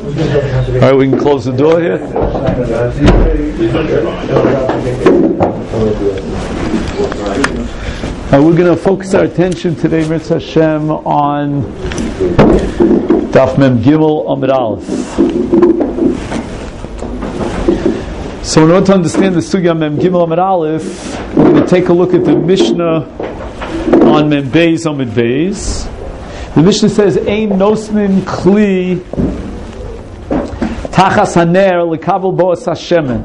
Alright, we can close the door here. We're going to focus our attention today, Mirz Hashem, on Daf Mem Gimel Amud Aleph. So in order to understand the Sugya Mem Gimel Amud Aleph, we're going to take a look at the Mishnah on Mem Beis Amud Beis. The Mishnah says, Ein nosmin kli tachas haner lekabel boas hashemen.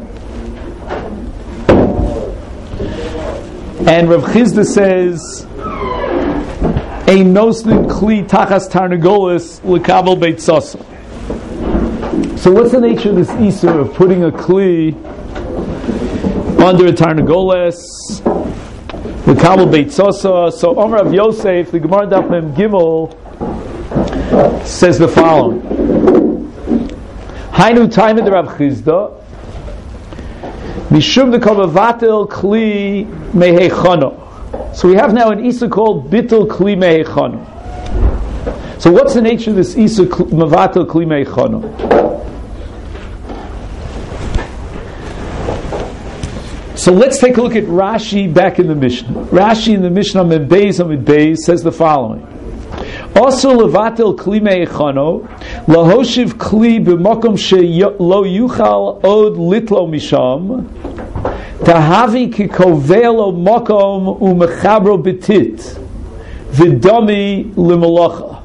And Rav Chizda says, Ein nosmin kli tachas tarnagolas lekabel beitzasa. So what's the nature of this Isur of putting a kli under a tarnagolas lekabel beitzasa? So Omer of Yosef, the Gemara Daf Mem Gimel, says the following: Hainu Taimid Rav Chizda Mishum Dekol Mevatel Kli Mehechano. So we have now an Isur called Bitul Kli Mehechano. So what's the nature of this Isur Mevatel Kli Mehechano? So let's take a look at Rashi back in the Mishnah. Rashi in the Mishnah Mem Beis Amud Beis says the following: Also levatel kli meichano lahoshiv kli b'makom shelo yuchal od litlo misham tahavi kikovelo makom umechabro betit v'dami limalacha.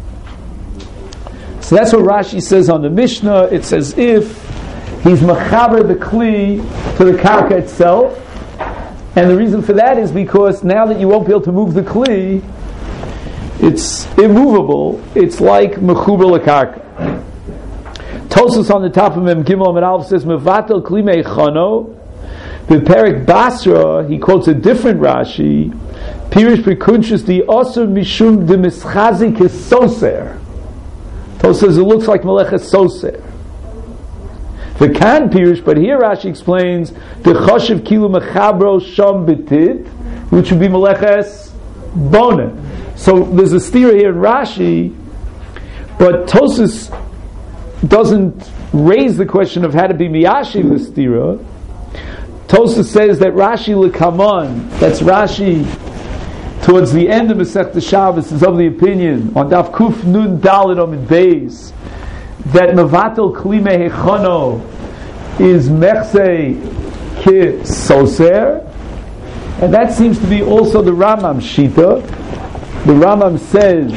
So that's what Rashi says on the Mishnah. It's as if he's mechaber the kli to the karka itself, and the reason for that is because now that you won't be able to move the kli, it's immovable. It's like mechuber lekarka. Tosfos on the top of Mem Gimel Amud Aleph says mevatel kli meichano. B'perek Basra he quotes a different Rashi. Pirish prekunshus the osur mishum de mischazik soser. Tosfos says it looks like meleches soser. The kan pirish, but here Rashi explains the choshev kilu mechabro sham betit, which would be meleches bona. So there's a stira here in Rashi, but Tosfos doesn't raise the question of how to be miyashiv the stira. Tosfos says that Rashi lekaman, that's Rashi towards the end of Masechta Shabbos, is of the opinion on Daf Kuf Nun Daled Amud Beis that mevatel kli mehechano is mechse ki soser, and that seems to be also the Rambam shita. The Rambam says,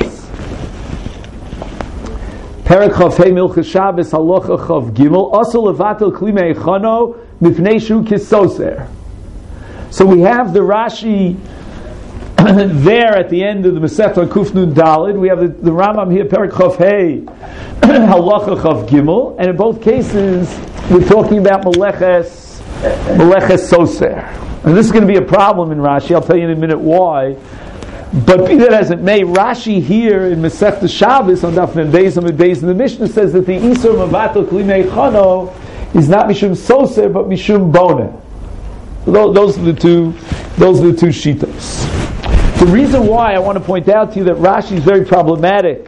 Perek Chav Hei Milchas Shabbos Halacha Chav Gimel also levatel kli meichano mipnei shu kisoser. So we have the Rashi there at the end of the Masechta Kuf Nun Daled. We have the Rambam here, Perek Chav Hei Halacha Chav Gimel, and in both cases we're talking about meleches soser. And this is going to be a problem in Rashi. I'll tell you in a minute why. But be that as it may, Rashi here in Masechta Shabbos on Daf Mem Beis Amud Beis in the Mishnah says that the Isur mevatel kli meichano is not mishum soser but mishum bona. Those are the two shitos. The reason why I want to point out to you that Rashi is very problematic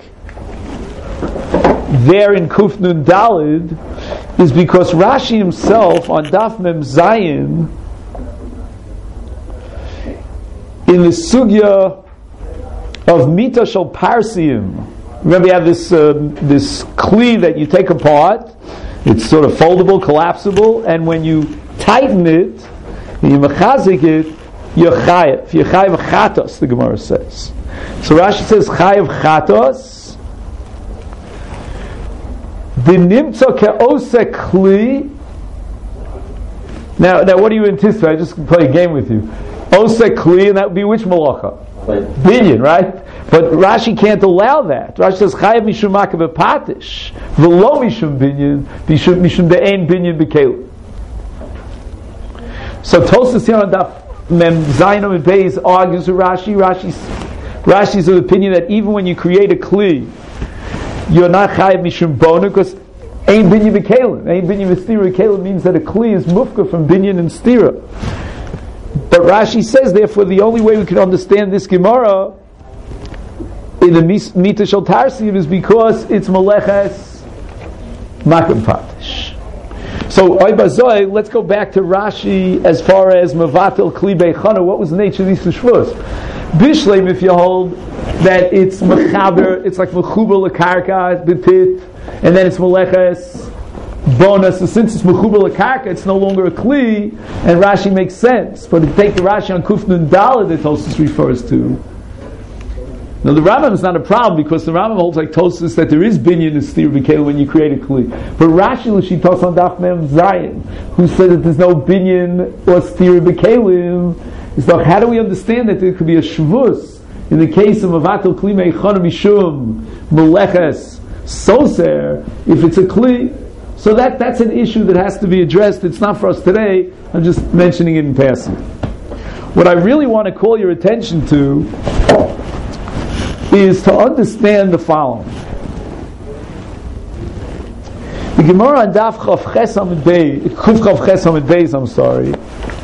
there in Kuf Nun Daled is because Rashi himself on Daf Mem Zayin in the sugya of Mita Shel Parsiim. Remember, you have this kli that you take apart. It's sort of foldable, collapsible, and when you tighten it, and you mechazik it, you're chayev. You're chayev chatos, the Gemara says. So Rashi says chayev chatos. V'nimtza ke'oseh kli. Now, what do you anticipate? I just play a game with you. Oseh kli, and that would be which malacha? Binyan, right? But Rashi can't allow that. Rashi says chayav mishum makav patish v'lo mishum binyan mishum de'ein binyan b'kelim. So Tosfos here on Daf Mem Zayin Amud Beis argues with Rashi. Rashi's of the opinion that even when you create a kli, you're not chayav mishum bona because ein binyan b'kelim. Ein binyan v'stira b'kelim means that a kli is mufka from binyan and stira. But Rashi says, therefore, the only way we can understand this Gemara in the Mita Shel Tarsiim is because it's meleches Makom Patish. So, let's go back to Rashi as far as Mavatel Kli Beichana. What was the nature of these Shvus? Bishleim, if you hold that it's Mechaber, it's like Mechuber Lekarka, Betit, and then it's Meleches, Bonus. So since it's Mechuber Lekarka, it's no longer a Kli, and Rashi makes sense. But if you take the Rashi on Kuf Nun Daled that Tosfos refers to, now the Rambam is not a problem because the Rambam holds like Tosfos that there is binyan in Stir B'Kelim when you create a Kli. But Rashi L'Shitos on Daf Mem Zayin, who said that there's no binyan or Stir B'Kelim, is like, how do we understand that there could be a Shvus in the case of Mavatel Kli Meichana Mishum Meleches Soser if it's a Kli? So that's an issue that has to be addressed. It's not for us today. I'm just mentioning it in passing. What I really want to call your attention to is to understand the following. The Gemara on Daf Chav Ches Amud Kuf Chav Ches Amud Beis, I'm sorry,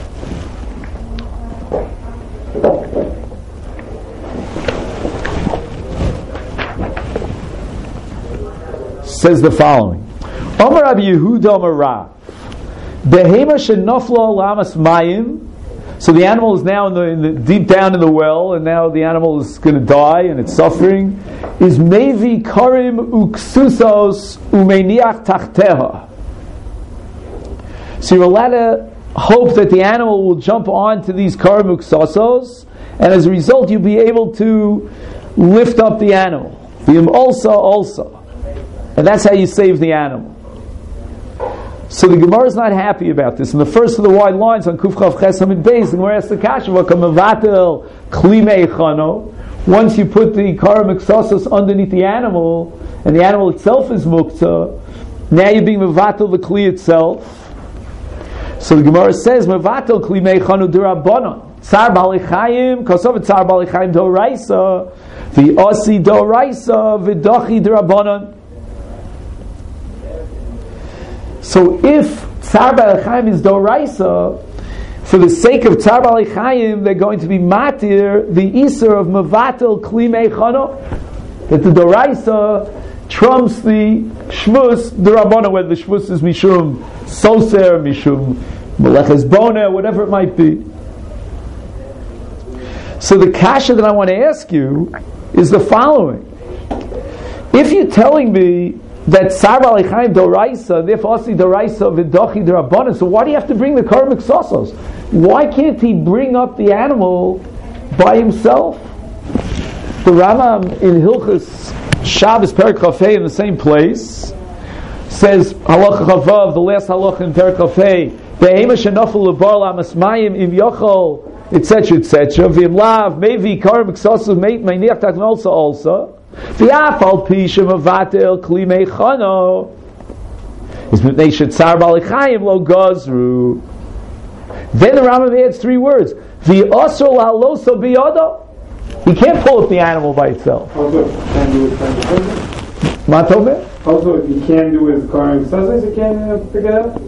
says the following. Amar Rabbi Yehuda Amar Rav, Behema shenoflo lamas mayim. So the animal is now in the deep down in the well, and now the animal is going to die and it's suffering. Is mevi karim uksusos umeniach tachteha. So you're allowed to hope that the animal will jump onto these karim uksusos, and as a result you'll be able to lift up the animal. V'im also. And that's how you save the animal. So the Gemara is not happy about this. In the first of the wide lines on Kuf Chav Ches Amud Beis, the Gemara asks the Kasha, Mavatel Kli Meichano. Once you put the Kara Miksasos underneath the animal, and the animal itself is Muktzah, now you're being Mavatel the Kli itself. So the Gemara says, Mavatel Kli Meichano Durabanan. Tsar Balichayim, Kosov Tsar Balichayim Doraisa, V'osi Doraisa, V'dochi Durabanan. So if Tzar B'alei Chaim is Doraisa, for the sake of Tzar B'alei Chaim, they're going to be matir the Isser of Mevatel Kli Meichana, that the Doraisa trumps the Shvus D'Rabbanan, whether the Shvus is Mishum Soser, Mishum Meleches Bona, whatever it might be. So the kasha that I want to ask you is the following. If you're telling me that Tsar B'alei Chaim Doraisa, therefore Asi Doraisa V'dochi D'Rabbanan, so why do you have to bring the Kar Miksasos? Why can't he bring up the animal by himself? The Rambam in Hilchos Shabbos Perek Chafei in the same place says Halacha Chavav, the last halacha in Perek Chafei, Be'ema shenofel lebar lamas mayim im yochol, etc., etc. V'im lav mevi Kar Miksasos meiniach taknolsa also. V'afal pisha mavatel kli meichano is mipnei shetzar b'alei chayim lo gazru. Then the Rambam adds 3 words. V'asor lahaloso biyado. He can't pull up the animal by itself. Also, he can't do it. Matove? Also, if he can't do his carving success, he can't pick it up.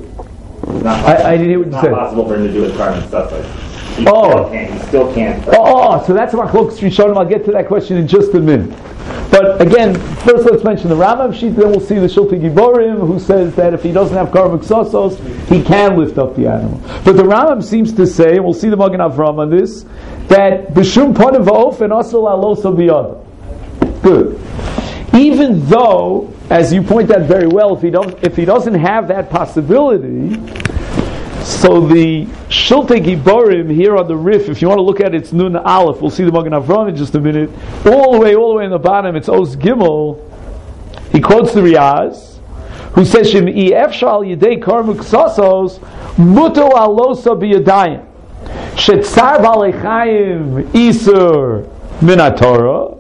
I didn't hear what you said. It's not possible for him to do his carving success. He still can't. So that's about Chlokes Rishonim. I'll get to that question in just a minute. But again, first let's mention the Rambam sheet, then we'll see the Shulti Giborim, who says that if he doesn't have Kar Miksasos, he can lift up the animal. But the Rambam seems to say, and we'll see the Magen Avram on this, that B'shum Ponim V'ofen Asur La'aloso Biyado. Good. Even though, as you point out very well, if he doesn't have that possibility, so the Shulti Giborim here on the Rif, if you want to look at it, it's Nun Aleph. We'll see the Magen Avram in just a minute. All the way in the bottom, it's Oz Gimel. He quotes the Riaz, who says, Shem Efshar al Yidei Kar Miksasos Muto Alosa B'Yadayim Shetzar B'alei Chaim Isur Minatorah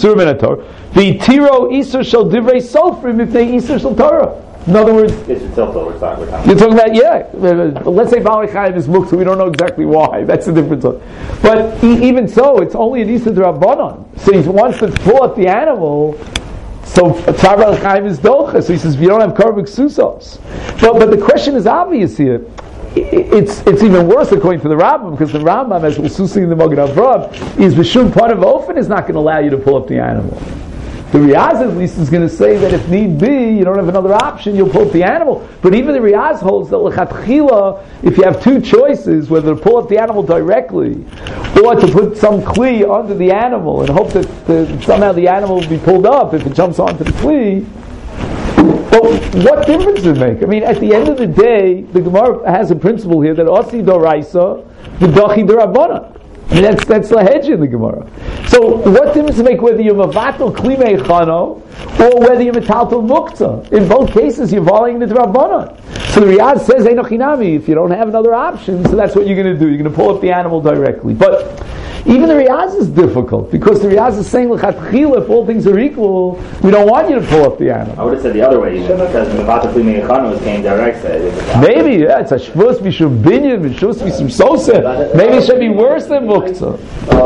V'Tiro Isur Shel Divrei Sofrim Mipnei Isur Shel Torah. In other words, it's itself we're talking you're talking about, let's say B'alei Chaim is muktzah, we don't know exactly why, that's the difference. But even so, it's only an Issa D'Rabbanan. So he wants to pull up the animal, so Tzar B'alei Chaim is docha, so he says, you don't have Kar Miksasos. But the question is obvious here. It's even worse according to the Rambam, because the Rambam, as we'll soon see in the Magen Avram, is B'shum Ponim V'ofen is not going to allow you to pull up the animal. The Riaz at least is going to say that if need be, you don't have another option, you'll pull up the animal. But even the Riaz holds that l'chatchila, if you have two choices, whether to pull up the animal directly or to put some kli under the animal and hope that somehow the animal will be pulled up if it jumps onto the kli, well, what difference does it make? I mean, at the end of the day, the Gemara has a principle here that Osi Doraisa, the Dachi Dorabana. I mean, that's the hedge in the Gemara. So, what difference does it make whether you're Mavatal Kli Meichano or whether you're Metaltal Muktzah? In both cases, you're violating the Drabanan. So the Riyaz says, Einochinami, if you don't have another option, so that's what you're going to do. You're going to pull up the animal directly. But even the Riyaz is difficult, because the Riyaz is saying, L'chatchila, if all things are equal, we don't want you to pull up the animal. I would have said the other way, because Mavatal Kli Meichano came direct. Maybe, yeah, it's a Shvus Mishum Binyan, Shvus Mishum Sosa. Maybe it should be worse than Muktzah.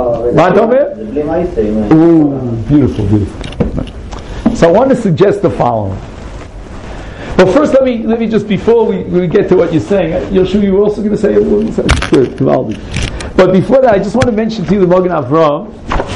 Ooh, beautiful. So I want to suggest the following. Well, first let me just, before we get to what you're saying, Yoshua, you were also going to say it? But before that, I just want to mention to you the Magen Avram,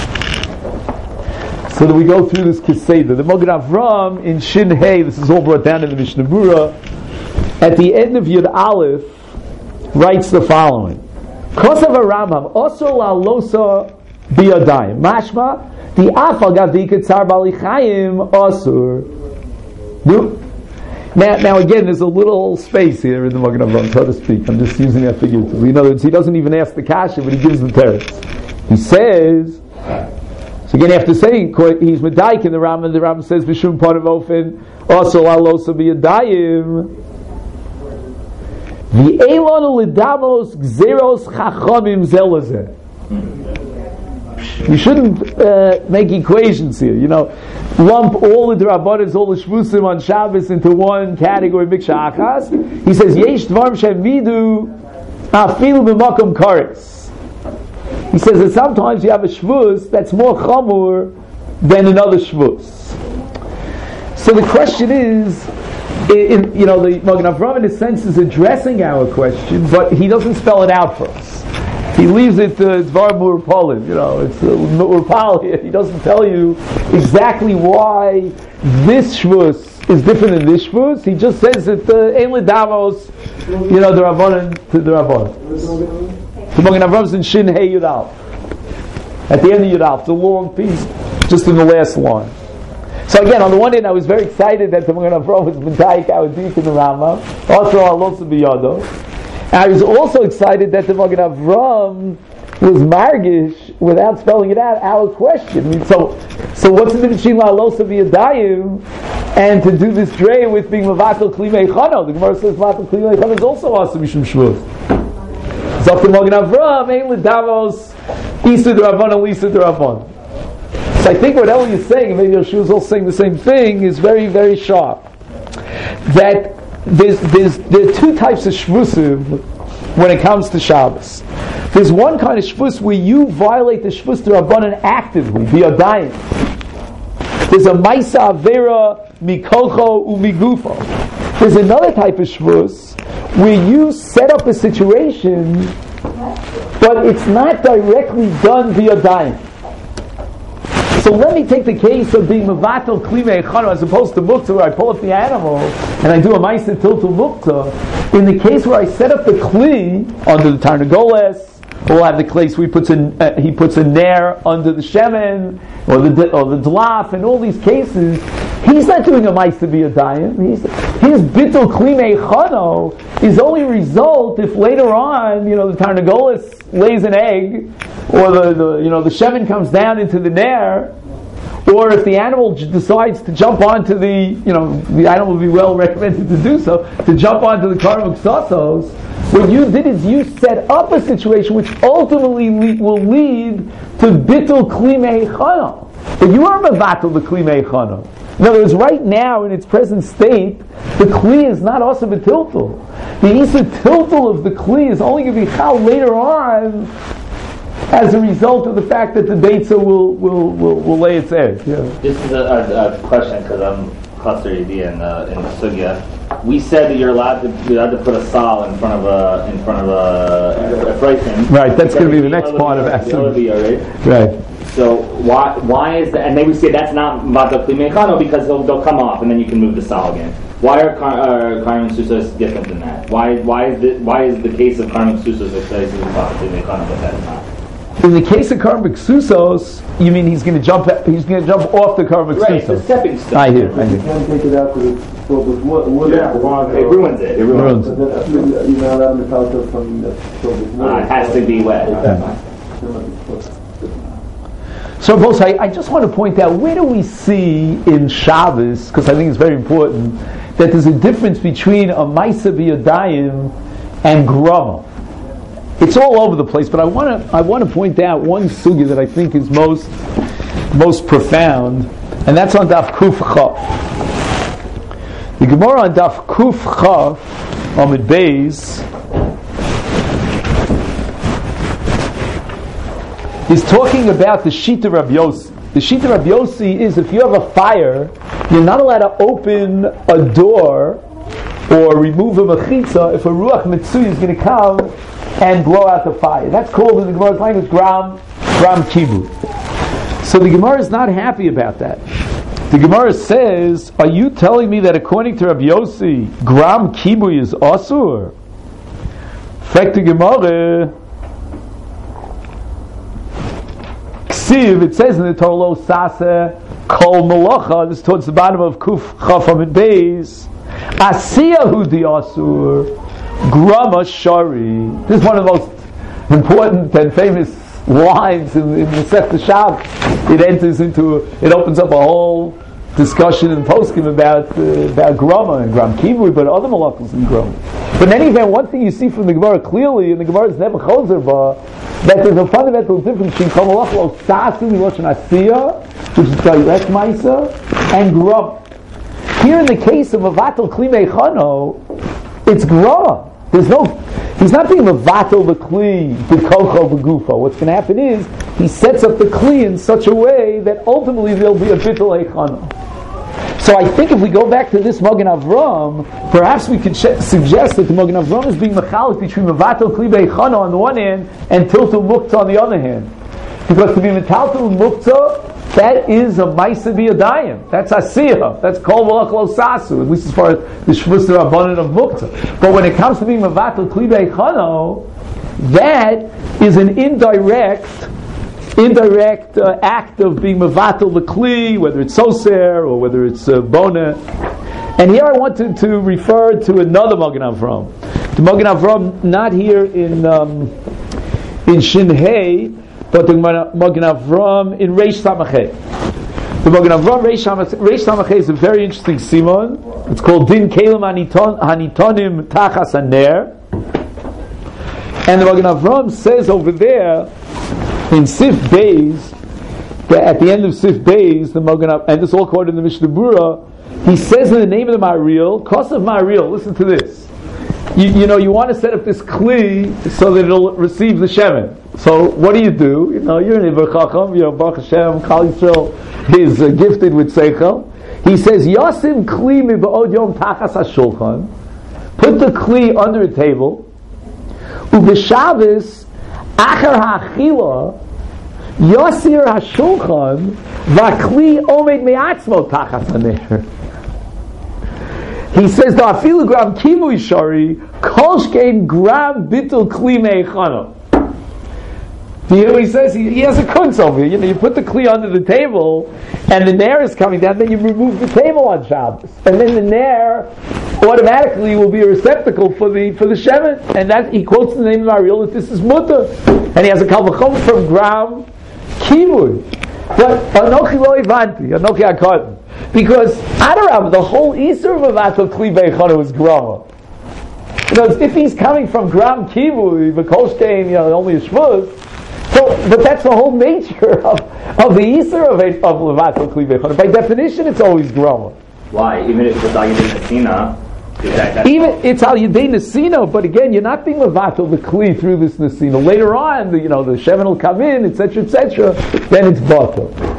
so that we go through this Keseda. The Magen Avram in Shin Hey, this is all brought down in the Mishnah Berurah, at the end of Yud Aleph, writes the following. Kosav Rambam Osor la'alosa biyadayim. Mashma the afal gav diketzar balichayim osur. Now again, there's a little space here in the Magen Avram, so to speak. I'm just using that figuratively. In other words, he doesn't even ask the kasha, but he gives the teretz. He says, so again, after saying he's medaik in the Rambam says v'shum parav ofen osor la'alosa biyadayim. The Elon Lidamos Gzeros Chachamim Zelazeh. You shouldn't make equations here. Lump all the Drabanas, all the Shvusim on Shabbos into one category, Miksha Achas. He says, Yesh Dvarm Shem Vidu Afilu B'Makom Kares. He says that sometimes you have a Shvus that's more Chamur than another Shvus. So the question is, the Magen Avram in a sense is addressing our question, but he doesn't spell it out for us. He leaves it to Dvar Murpalim, it's Murpal. He doesn't tell you exactly why this Shvus is different than this Shvus. He just says that Ein L'Davos, the Rabbanan to the Rabbanan. The Magen Avram's in Shin Hey Yud Aleph. At the end of Yud Aleph, it's a long piece, just in the last line. So again, on the one hand, I was very excited that the Magen Avram was B'ntaik Awadik in the Rambam, also Alosa B'yado. And I was also excited that the Magen Avram was margish, without spelling it out, our question. So what's the difference between Alosa B'yadayim and to do this dray with being Mavatal Kli Meichano? The Gemara says Mavatal Kli Meichano is also Asa Mishum Shvus. So the Magen Avram, Ein L'Davos, Isa D'Rabbanan, Lisa D'Rabbanan. So I think what Eli is saying, and maybe Yoshua is also saying the same thing, is very, very sharp. That there are two types of shvusim when it comes to Shabbos. There's one kind of shvus where you violate the shvus d'Rabbanan actively, biyadayim. There's a maisa avera mikolcho umigufo. There's another type of shvus where you set up a situation, but it's not directly done biyadayim. So let me take the case of being Mavatal Kli Meichano as opposed to Muktzah, where I pull up the animal and I do a Ma'aseh Tiltul Muktzah. In the case where I set up the Kli under the Tarnagoles, we'll have the place where he puts a nair under the Shemen or the Dlaf, and all these cases, he's not doing a Ma'aseh B'yadayim. His Bittul Kli Meichano is only a result if later on, the Tarnagoles lays an egg, or the shemen comes down into the nair, or if the animal decides to jump onto the animal would be well recommended to do so, to jump onto the Karim Uksasos, what you did is you set up a situation which ultimately will lead to Bittul Kli Meichano. But you are Mavatul the Kli Meichano. In other words, right now in its present state, the Kli is not also B'tiltul. The Isa Tiltul of the Kli is only going to be Chal later on, as a result of the fact that the Beitzah will lay its egg. Yeah. This is a question, because I'm Chaser Yediyah in the Sugya. We said that you're allowed to put a sal in front of a pricing. Right, that's going to be the next part of Asur. Right. So why is that? And they would say that's not Vatal Kli Mechano because they'll come off and then you can move the Sal again. Why are Karim Susos different than that? Why is the case of Karim Susos that says it's Vatal Kli Mechano but that's not? In the case of Karmik Susos, you mean he's going to jump off the Karmik Susos? Right, it's a stepping stone. I hear. You can't take it out because it's filled with wood. Yeah, water. It ruins it. It ruins it. But then you're not allowed to count it from that's filled with wood. It has to be wet. So, both, I just want to point out, where do we see in Shabbos, because I think it's very important, that there's a difference between a Maisa B'Yadayim and Grama? It's all over the place, but I want to point out one sugya that I think is most profound, and that's on Daf Kuf Chaf. The Gemara on Daf Kuf Chaf, Amid Beis, is talking about the Shita Rabbi Yossi. The Shita Rabbi Yossi is if you have a fire, you're not allowed to open a door or remove a mechitza if a Ruach Mitzui is going to come and blow out the fire. That's called in the Gemara's language Gram Kibu. So the Gemara is not happy about that. The Gemara says, are you telling me that according to Rabbi Yossi, Gram Kibu is Asur? In fact, the Gemara, it says in the Torah Lo Sase Kol Malacha, this is towards the bottom of Kuf Chaf Amid Beis, Asiyahu Di Asur Grama Shari. This is one of the most important and famous lines in the Masechta Shabbos. It opens up a whole discussion in Poskim about Grama and Gram Kivui, but other malachos in Grama. But in any event, one thing you see from the Gemara clearly, and the Gemara is never chozer ba, that there's a fundamental difference between Kol Malach Lo Sasu Miloshen Asiya, which is direct Maisa, and Grama. Here in the case of Mavatal Kli Mechano, it's Grama. He's not being Mavatal the Kli, the Kocho B'Gufa. What's going to happen is, he sets up the Kli in such a way that ultimately there'll be a Bittul Eichano. So I think if we go back to this Magen Avram, perhaps we could suggest that the Magen Avram is being mechalik between Mavatal Kli Beichana on the one hand and Tiltul Muktzah on the other hand. Because to be Metaltul Muktzah, that is a Maisa B'Yadayim. That's Asiyah. That's Kol Malach Lo Sasu, at least as far as the Shvus Rabbanan of Muktzah. But when it comes to being Mavatal Kli Beichana, that is an indirect act of being Mavatal the Kli, whether it's Soser or whether it's Bona. And here I wanted to refer to another Magen Avram. The Magen Avram, not here in Shin Hei, but the Magen Avram in Reish Samachay. The Magen Avram Reish Samachay is a very interesting simon. It's called Din Kelim Hanitonim Tachas Haner. And the Magen Avram says over there, in Sif Beis, at the end of Sif Beis, the Magen Avram, and this is all quoted in the Mishnah Berurah, he says in the name of the Ma'aril, Kosav Ma'aril, listen to this. You want to set up this Kli so that it'll receive the Shemen. So what do? You're an Iber Chacham, Baruch Hashem, Kal Yisrael is gifted with Seichel. He says, Yasim Kli mi ba'od yom tachas hashulchan, put the Kli under a table, u'b'Shabbos Achar ha'achila Yosir ha'shulchan v'akli omed me'atzmo tachas haner. He says, the afilu gram kivui shari kol shkein gram bitul kli me'echano. Do you hear what he says? He has a kunz over here. You put the kli under the table and the nair is coming down, then you remove the table on Shabbos. And then the nair automatically will be a receptacle for the shemen. And that he quotes the name of Ariel that this is mutter. And he has a kalvachom from gram kivui. But anochi lo ivanti, anochi akad. Because Adarab, the whole Isur of Avatul Kli Beichana is Grama. If he's coming from Gram Kivui, V'kolshkein, only a Shvuz, but that's the whole nature of the Isur of Avatul Kli Beichana. By definition, it's always Grama. Why? Even if it's Al Yedei Nesina, even it's Al Yedei Nesina, but again, you're not being Avatul the Kli through this Nesina. Later on, the Shemen will come in, etc., then it's Batel.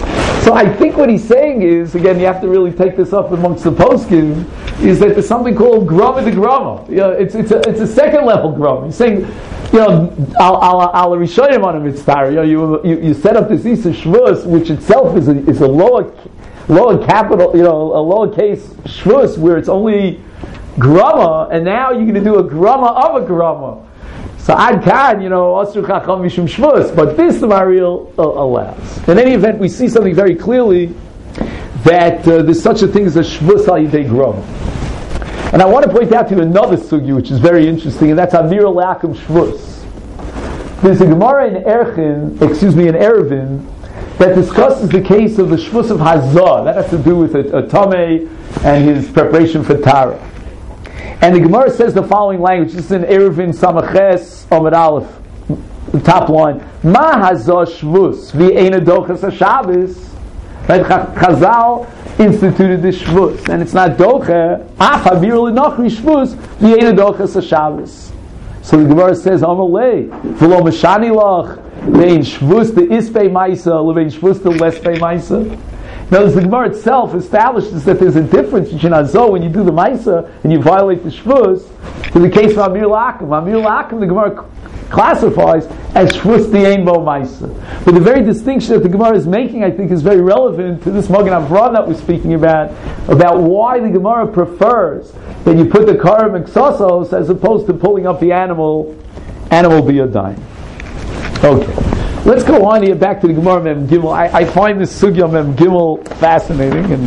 So I think what he's saying is, again, you have to really take this up amongst the poskim, is that there's something called grama de grama. It's a second level grama. He's saying, al rishonim on a mitzvah. You set up this Isa Shvus, which itself is a lower capital, a lowercase Shvus, where it's only grama, and now you're going to do a grama of a grama. So ad kan, asur chacham mishum shvus, but this the Mariel allows. In any event, we see something very clearly that there's such a thing as a shvus al yidei grama. And I want to point out to you another sugi which is very interesting, and that's Amir Lakum Shvus. There's a Gemara in Eruvin, that discusses the case of the shvus of Hazah. That has to do with a Tameh and his preparation for Tara. And the Gemara says the following language. This is in Eruvin Samaches Amud Aleph, the top line. Ma Hazah Shvus v'eina dochas HaShabbos. Right? Chazal instituted this Shvus, and it's not doche. Af habir l'nochri Shvus v'eina dochas HaShabbos. So the Gemara says, Amalei v'lo mashani lach vein Shvus the ispei ma'isa levein Shvus the lespei ma'isa. Now, the Gemara itself establishes that there's a difference between Azor when you do the Maisa and you violate the Shvus, in the case of Amir Lakum. Amir Lakum, the Gemara classifies as Shvus the Einbo Maisa. But the very distinction that the Gemara is making, I think, is very relevant to this Magen Avraham that we're speaking about why the Gemara prefers that you put the Karim Eksosos as opposed to pulling up the animal biyadayim. Okay. Let's go on here back to the Gemara Mem Gimel. I find this Sugya Mem Gimel fascinating, and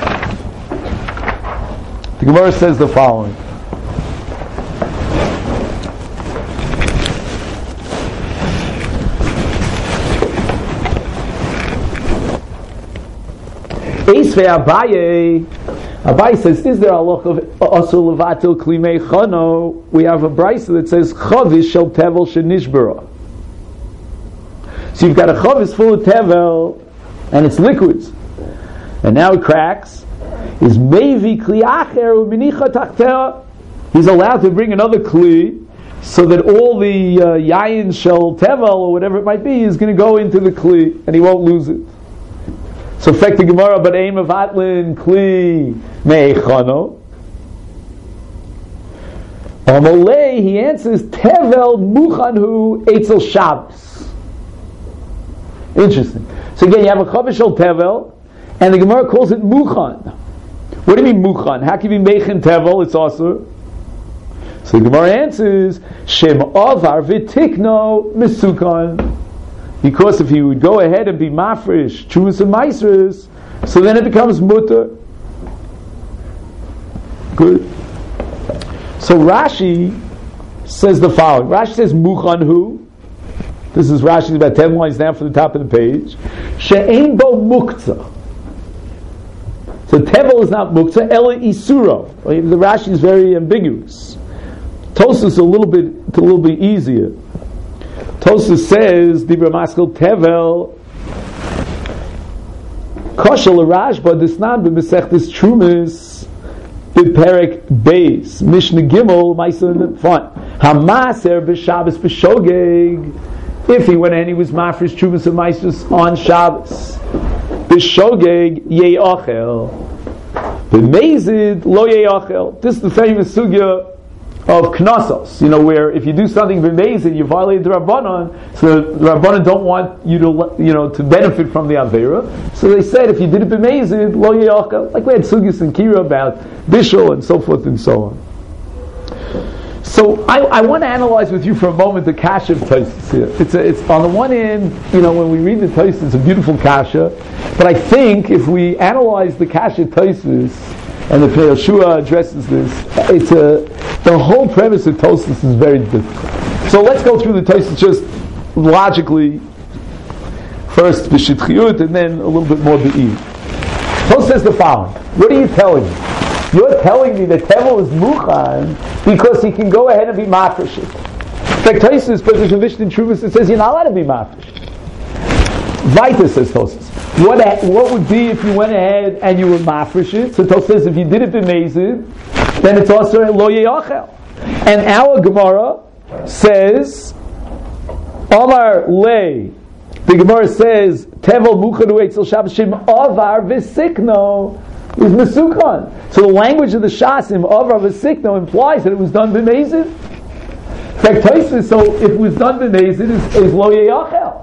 the Gemara says the following. Eisvei Abaye says, is there a loch of Asur Levatil Klimei Chano? We have a brisa that says Chavish Shel Tevel Shenishbara. So you've got a chavis full of tevel, and it's liquids, and now it cracks. Is mevi kli acher u'minicha tachteh? He's allowed to bring another kli, so that all the yayin shel tevel or whatever it might be is going to go into the kli, and he won't lose it. So, fact the Gemara, but aim of atlin kli meichano. Amalei, he answers tevel muchanhu eitzel Shabbos. Interesting. So again, you have a chavish shel tevel, and the Gemara calls it muchan. What do you mean muchan? How can you be meichin tevel? It's asur. So the Gemara answers shem avar v'tikno misukan. Because if you would go ahead and be mafresh, chuvas and maisers, so then it becomes mutter. Good. So Rashi says the following. Rashi says muchan hu. This is Rashi about 10 lines down from the top of the page. She'ein bo muktzah. So tevel is not muktzah, ela isuro. The Rashi is very ambiguous. Tosfos is a little bit easier. Tosfos says, Dibra Maskal tevel koshel Rashba disnan b'mesechtes Trumas b'perek beis Mishnah Gimel Ma'aser in the front. Hamaser b'Shabbos b'shogeg. If he went and he was mafresh Truvas and Maisus on Shabbos, b'shogeg ye'achel, b'mezid lo ye'achel. This is the famous sugya of knossos. Where if you do something b'mezid, you violate the Rabbanon. So the Rabbanon don't want you to benefit from the avera. So they said if you did it b'mezid lo ye'achel, like we had sugyas and kira about bishul and so forth and so on. So I want to analyze with you for a moment the kasha of Tosfos here. It's on the one hand, when we read the Tosfos, it's a beautiful kasha. But I think if we analyze the kasha of Tosfos, and the Pnei Yehoshua addresses this, the whole premise of Tosfos is very difficult. So let's go through the Tosfos just logically. First b'shitchiyut, and then a little bit more be'id. Tosfos says the following. What are you telling me? You're telling me that tevel is muchan because he can go ahead and be mafresh it. In fact, Tosfos position Mishnah Truvas, it says you're not allowed to be mafresh. Vaita says Tosfos. What would be if you went ahead and you were mafresh it? So Tosfos says if you did it b'mezid, then it's also lo ye'achel. And our Gemara says, Omar lei. The Gemara says tevel muchanu etzel Shabbos shim avar v'sikno is mesukon. So the language of the Shasim avar v'sikno implies that it was done b'mezid. In fact, Tosfos, so if it was done b'mezid, is lo yeyachel.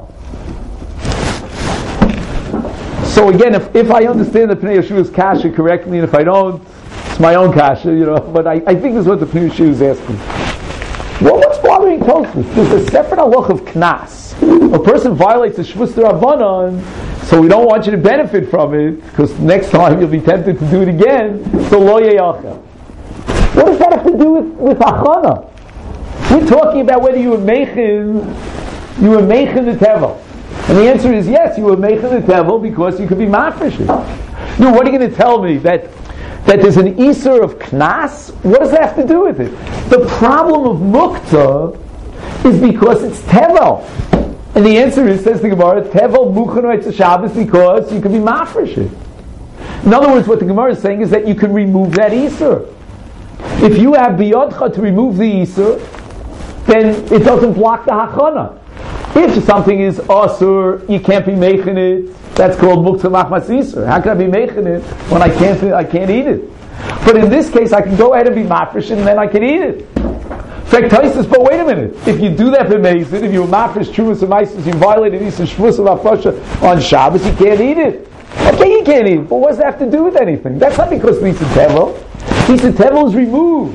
So again, if I understand the Pnei Yeshua's kasha correctly, and if I don't, it's my own kasha, but I think this is what the Pnei Yeshua is asking. Well, what's bothering Tosfos? There's a separate halach of knas. A person violates the Shvus D'Rabbanan, so we don't want you to benefit from it, because next time you'll be tempted to do it again, so lo yeyachel. What does that have to do with achana? We're talking about whether you were meichin the tevel. And the answer is yes, you were meichin the tevel because you could be mafresh. No, what are you going to tell me? That there's an isur of knas? What does that have to do with it? The problem of muktzah is because it's tevel. And the answer is, says the Gemara, tevel muchanu etzel Shabbos because you could be mafresh. In other words, what the Gemara is saying is that you can remove that isur. If you have biyodcha to remove the isur, then it doesn't block the hachana. If something is asur, you can't be making it. That's called muktzah machmas isur. How can I be making it when I can't eat it? But in this case, I can go ahead and be mafresh and then I can eat it. In fact, Tosfos, but wait a minute. If you do that b'mezid, if you were mafresh trumas and meisus, you violated isur shvus of afrosha on Shabbos, you can't eat it. Okay, you can't eat it. But what does that have to do with anything? That's not because Isur Tevel. Isur Tevel is removed.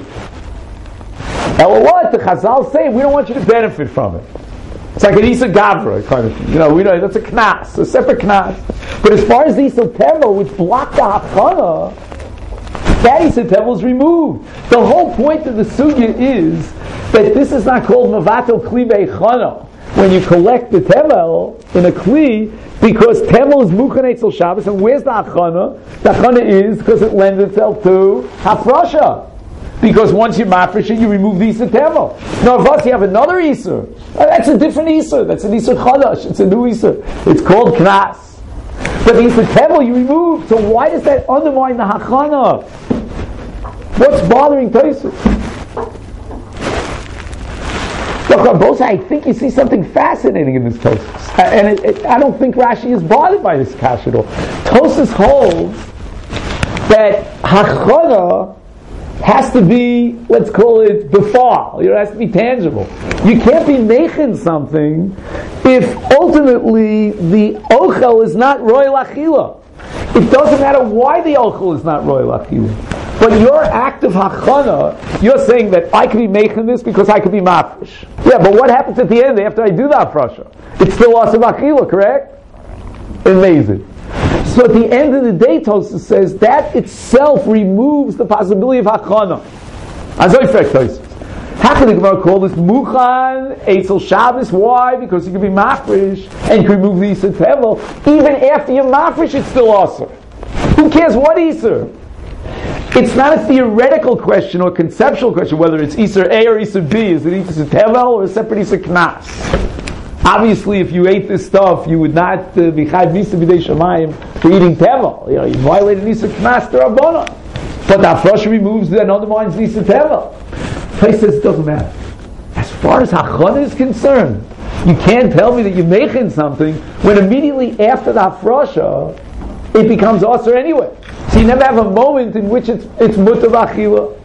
Now what? The Chazal say, we don't want you to benefit from it. It's like an Isur Gavra kind of thing. We know that's a knas, a separate knas. But as far as the Isur Tevel, which blocked the hachana, that Isur Tevel is removed. The whole point of the sugya is that this is not called mavato kli be'echana, when you collect the tevel in a kli, because tevel is muchan etzel Shabbos, and where's the hachana? The hachana is because it lends itself to hafrasha. Because once you mafresh it, you remove the Isur Tevel. Now, if you have another Isur, that's a different Isur. That's an Isur Chadash. It's a new Isur. It's called Knas. But the Isur Tevel you remove. So why does that undermine the Hachana? What's bothering Tosfos? Look, both I think you see something fascinating in this Tosfos. And I don't think Rashi is bothered by this kash at all. Tosfos holds that Hachana has to be, let's call it, befal. It has to be tangible. You can't be making something if ultimately the ochel is not royal achila. It doesn't matter why the ochel is not royal achila. But your act of hachana, you're saying that I could be making this because I could be mafresh. Yeah, but what happens at the end after I do that frasha? It's still also achila, correct? Amazing. So at the end of the day, Tosfos says that itself removes the possibility of hachana. How can the Gemara call this muchan etzel Shabbos? Why? Because you can be mafresh and you can remove the Isur Tevel. Even after you're mafresh, it's still asur. Who cares what Isur? It's not a theoretical question or conceptual question whether it's Isur A or Isur B. Is it Isur Tevel or a separate Isur Knas? Obviously, if you ate this stuff, you would not be chayv misa b'dei shamayim for eating tevel. You violated Isur Knas D'Rabbanan. But the afrasha removes and undermines Isur Tevel. Tosfos says it doesn't matter. As far as hachana is concerned, you can't tell me that you're making something when immediately after the afrasha, it becomes asur anyway. So you never have a moment in which it's mutar v'achila.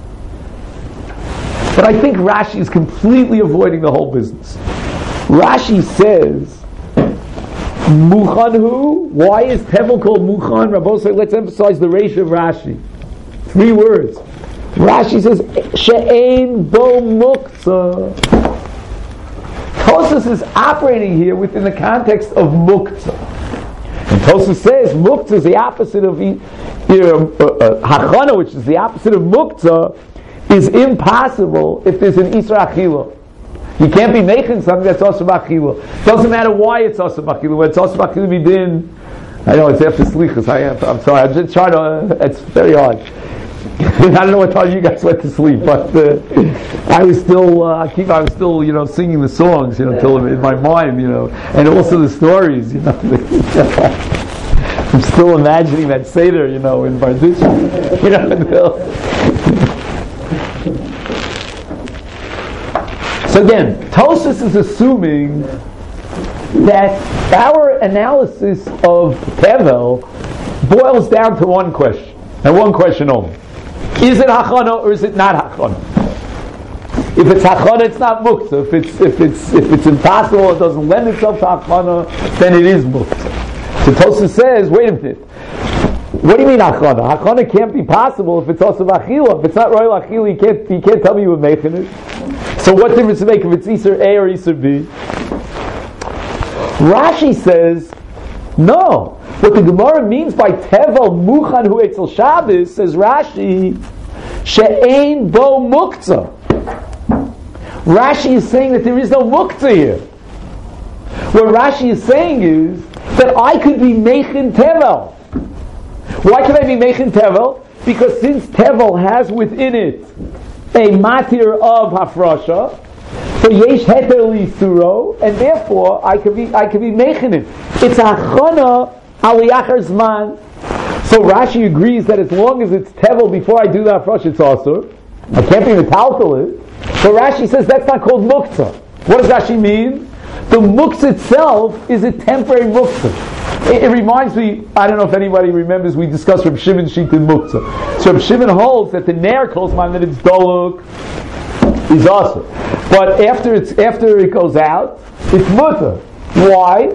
But I think Rashi is completely avoiding the whole business. Rashi says, Muchanhu. Why is Tevel called Muchan? Rabbi said, let's emphasize the ratio of Rashi. 3 words. Rashi says, She'ein bo muktzah. Tosfos is operating here within the context of muktzah. And Tosfos says, muktzah is the opposite of hachana, which is the opposite of muktzah, is impossible if there's an Isur Achila. You can't be making something that's asur b'achila. Doesn't matter why it's asur b'achila. When it's asur b'achila b'din, I know it's after slichus. I'm sorry. I'm just trying to. It's very hard. I don't know what time you guys went to sleep, but I was still. I was still, singing the songs, till in my mind, and also the stories, I'm still imagining that seder, in Barditch, So again, Tosfos is assuming that our analysis of Tevel boils down to one question, and one question only. Is it hachana or is it not hachana? If it's hachana, it's not muktzah. If it's impossible, it doesn't lend itself to hachana, then it is muktzah. So Tosfos says, wait a minute. What do you mean hachana? Hachana can't be possible if it's also achila. If it's not royal achila, you can't tell me you were making it. So what difference does it make if it's Isur A or Isur B? Rashi says, no. What the Gemara means by Tevel Muchan Hu Eitzel Shabbos, says Rashi, She'ein Bo Muktzah. Rashi is saying that there is no Muktzah here. What Rashi is saying is that I could be Meichin Tevel. Why can I be Meichin Tevel? Because since Tevel has within it a matir of Hafrasha, so yesh heter lisuro, and therefore I could be Meichin it. It's a chana aliyachar zman. So Rashi agrees that as long as it's Tevel before I do the Hafrasha, it's also. I can't be metaltal it. So Rashi says that's not called muktzah. What does Rashi mean? The muktzah itself is a temporary muktzah. It reminds me, I don't know if anybody remembers, we discussed Reb Shimon Shita Muktzah. So Reb Shimon holds that the Ner calls man that it's doluk is also. But after it goes out, it's mutter. Why?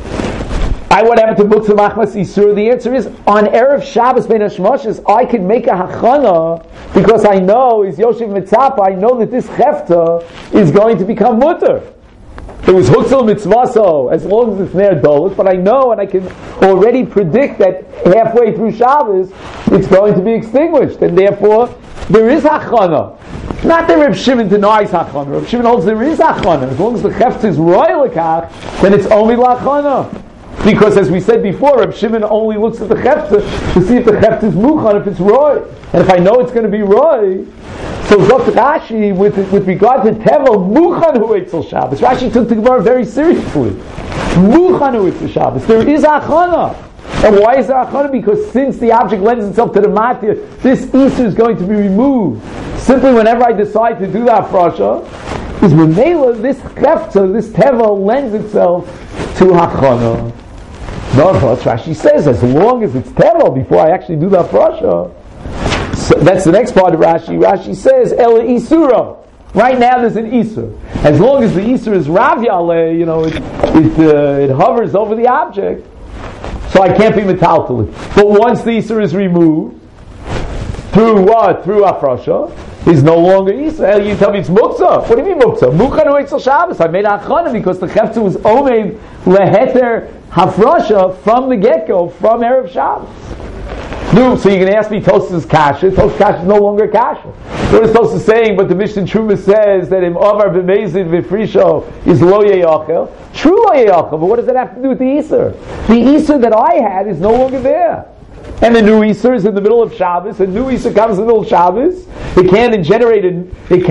What happened to Muktzah Machmas Isur? The answer is, on Erev Shabbos Ben Hashmoshes, I can make a hachana because I know, is Yoshev Mitzapa, I know that this chefta is going to become mutter. It was Hutzal Mitzvaso, as long as it's near Dolus, but I know and I can already predict that halfway through Shabbos it's going to be extinguished, and therefore there is hachana. Not that Reb Shimon denies hachana. Reb Shimon holds there is hachana. As long as the chefta is royal lekach, then it's only lachana. Because as we said before, Reb Shimon only looks at the chefta to see if the chefta is muchan, if it's roy. And if I know it's going to be roy, so Dr. Rashi, with regard to Tevel, muchan hu eitzel Shabbos. Rashi took the Gemara very seriously. Muchan hu eitzel Shabbos. There is achana. And why is there achana? Because since the object lends itself to the matir, this isur is going to be removed. Simply whenever I decide to do that frasha, is Memela, this chefta, this Tevel lends itself to hachana. No, Rashi says, as long as it's Tevel before I actually do that frasha. So that's the next part of Rashi. Rashi says, Ela Isura. Right now there's an Isur. As long as the Isur is Rav Yaleh, it hovers over the object. So I can't be metaltali. But once the Isur is removed, through what? Through Afrasha, is no longer Isur. You tell me it's Muktzah. What do you mean Muktzah? Mukha no Eitzel Shabbos. I made Achana because the Chefta was Omeid Leheter Hafrasha from the get-go, from Erev Shabbos. No, so you can ask me, Tosfos is kasha. Tosfos kasha is no longer kasha. What is Tosfos saying? But the Mishnah Truma says that in Avar B'Mezid V'Frisho is lo yeyachel. True lo yeyachel, but what does that have to do with the Isur? The Isur that I had is no longer there. And the new Isur is in the middle of Shabbos. A new Isur comes in the middle of Shabbos. It cannot generate a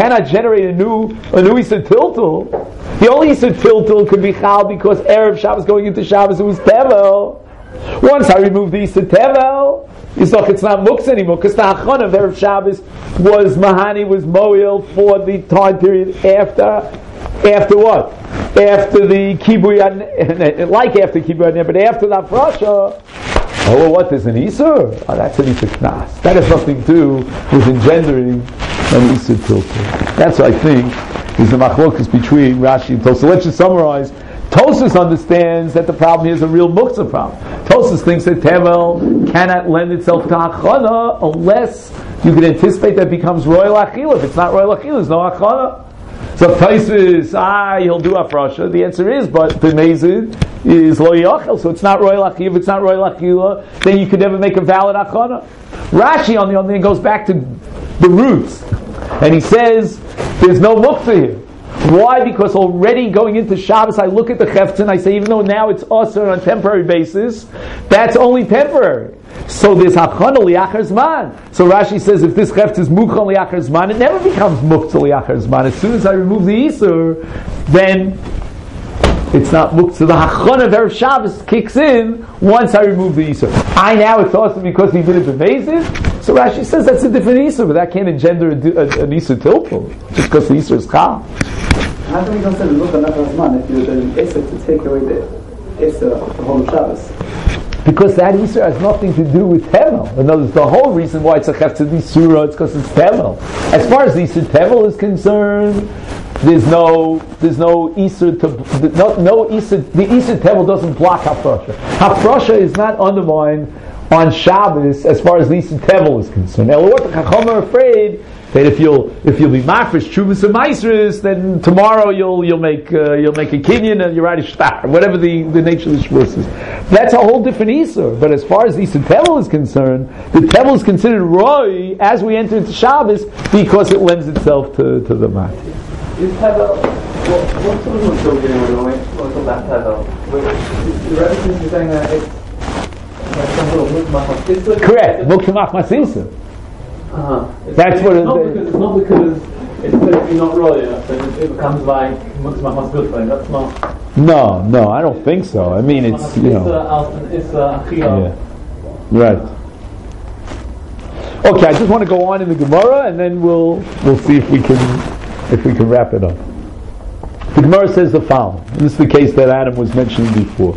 new Isur Tiltul. The only Isur Tiltul could be Chal because Erev Shabbos going into Shabbos it was Tevel. Once I remove the Isur Tevel, it's not Muktzah anymore, because the Hachon of Erev Shabbos was Mahani, was Moel for the time period after what? After the Kibui, like after Kibui, but after the Afrasha. Oh, what is an Isur? Oh, that's an Isur Knas. That has nothing to do with engendering an Isur Tiltul. That's what I think is the machlokas between Rashi and Tosfos. So let's just summarize. Tosfos understands that the problem here is a real muktzah problem. Tosfos thinks that Tevel cannot lend itself to Achana unless you can anticipate that it becomes royal Achila. If it's not royal Achila, there's no Achana. So if Tosfos, he'll do Afrasha, the answer is, but B'Mezid is lo yachel, so it's not royal Achila. If it's not royal Achila, then you could never make a valid Achana. Rashi, on the other hand, goes back to the roots, and he says there's no muktzah here. Why? Because already going into Shabbos, I look at the chefta and I say, even though now it's usher on a temporary basis, that's only temporary. So there's hachana liachar zman. So Rashi says, if this chefta is mukhan liachar zman, it never becomes muktzah liachar zman. As soon as I remove the isur, then it's not muktzah. The hachana of Erev Shabbos kicks in once I remove the isur. I now it's awesome because he did it b'mezid. So Rashi says that's a different isur, but that can't engender an isur tilpul just because the isur is chal. how can we consider Lucha Nefesh Hazman if you're doing Isser to take away the Isser of the whole Shabbos? Because that Isser has nothing to do with Tevel. In other words, the whole reason why it's a Heftzad Isura, it's because it's Tevel. As far as the Isser Tevel is concerned, there's no Isser to no Isser. The Isser Tevel doesn't block Hafrasha. Hafrasha is not undermined on Shabbos as far as the Isser Tevel is concerned. Now, what the Chacham are afraid that if you'll be mafresh Chuvas and Maisris, then tomorrow you'll make a kinyan and you're right a shtar, whatever the nature of the shvus is. That's a whole different Isser. But as far as the Isser Tevel is concerned, the Tevel is considered Roy as we enter into Shabbos because it lends itself to the Mati. Is Tevel, what sort of Mutzel do you know when we talk about Tevel? The Rebbe seems to be saying that it's like some sort of Mukmach. Correct, Mukmach Masisa. That's what it's not because it's typically not royal, then it becomes like Mukmach Masbilfein. That's not. No, I don't think so. I mean, it's It's yeah, right. Okay, I just want to go on in the Gemara, and then we'll see if we can wrap it up. The Gemara says the following, and this is the case that Adam was mentioning before.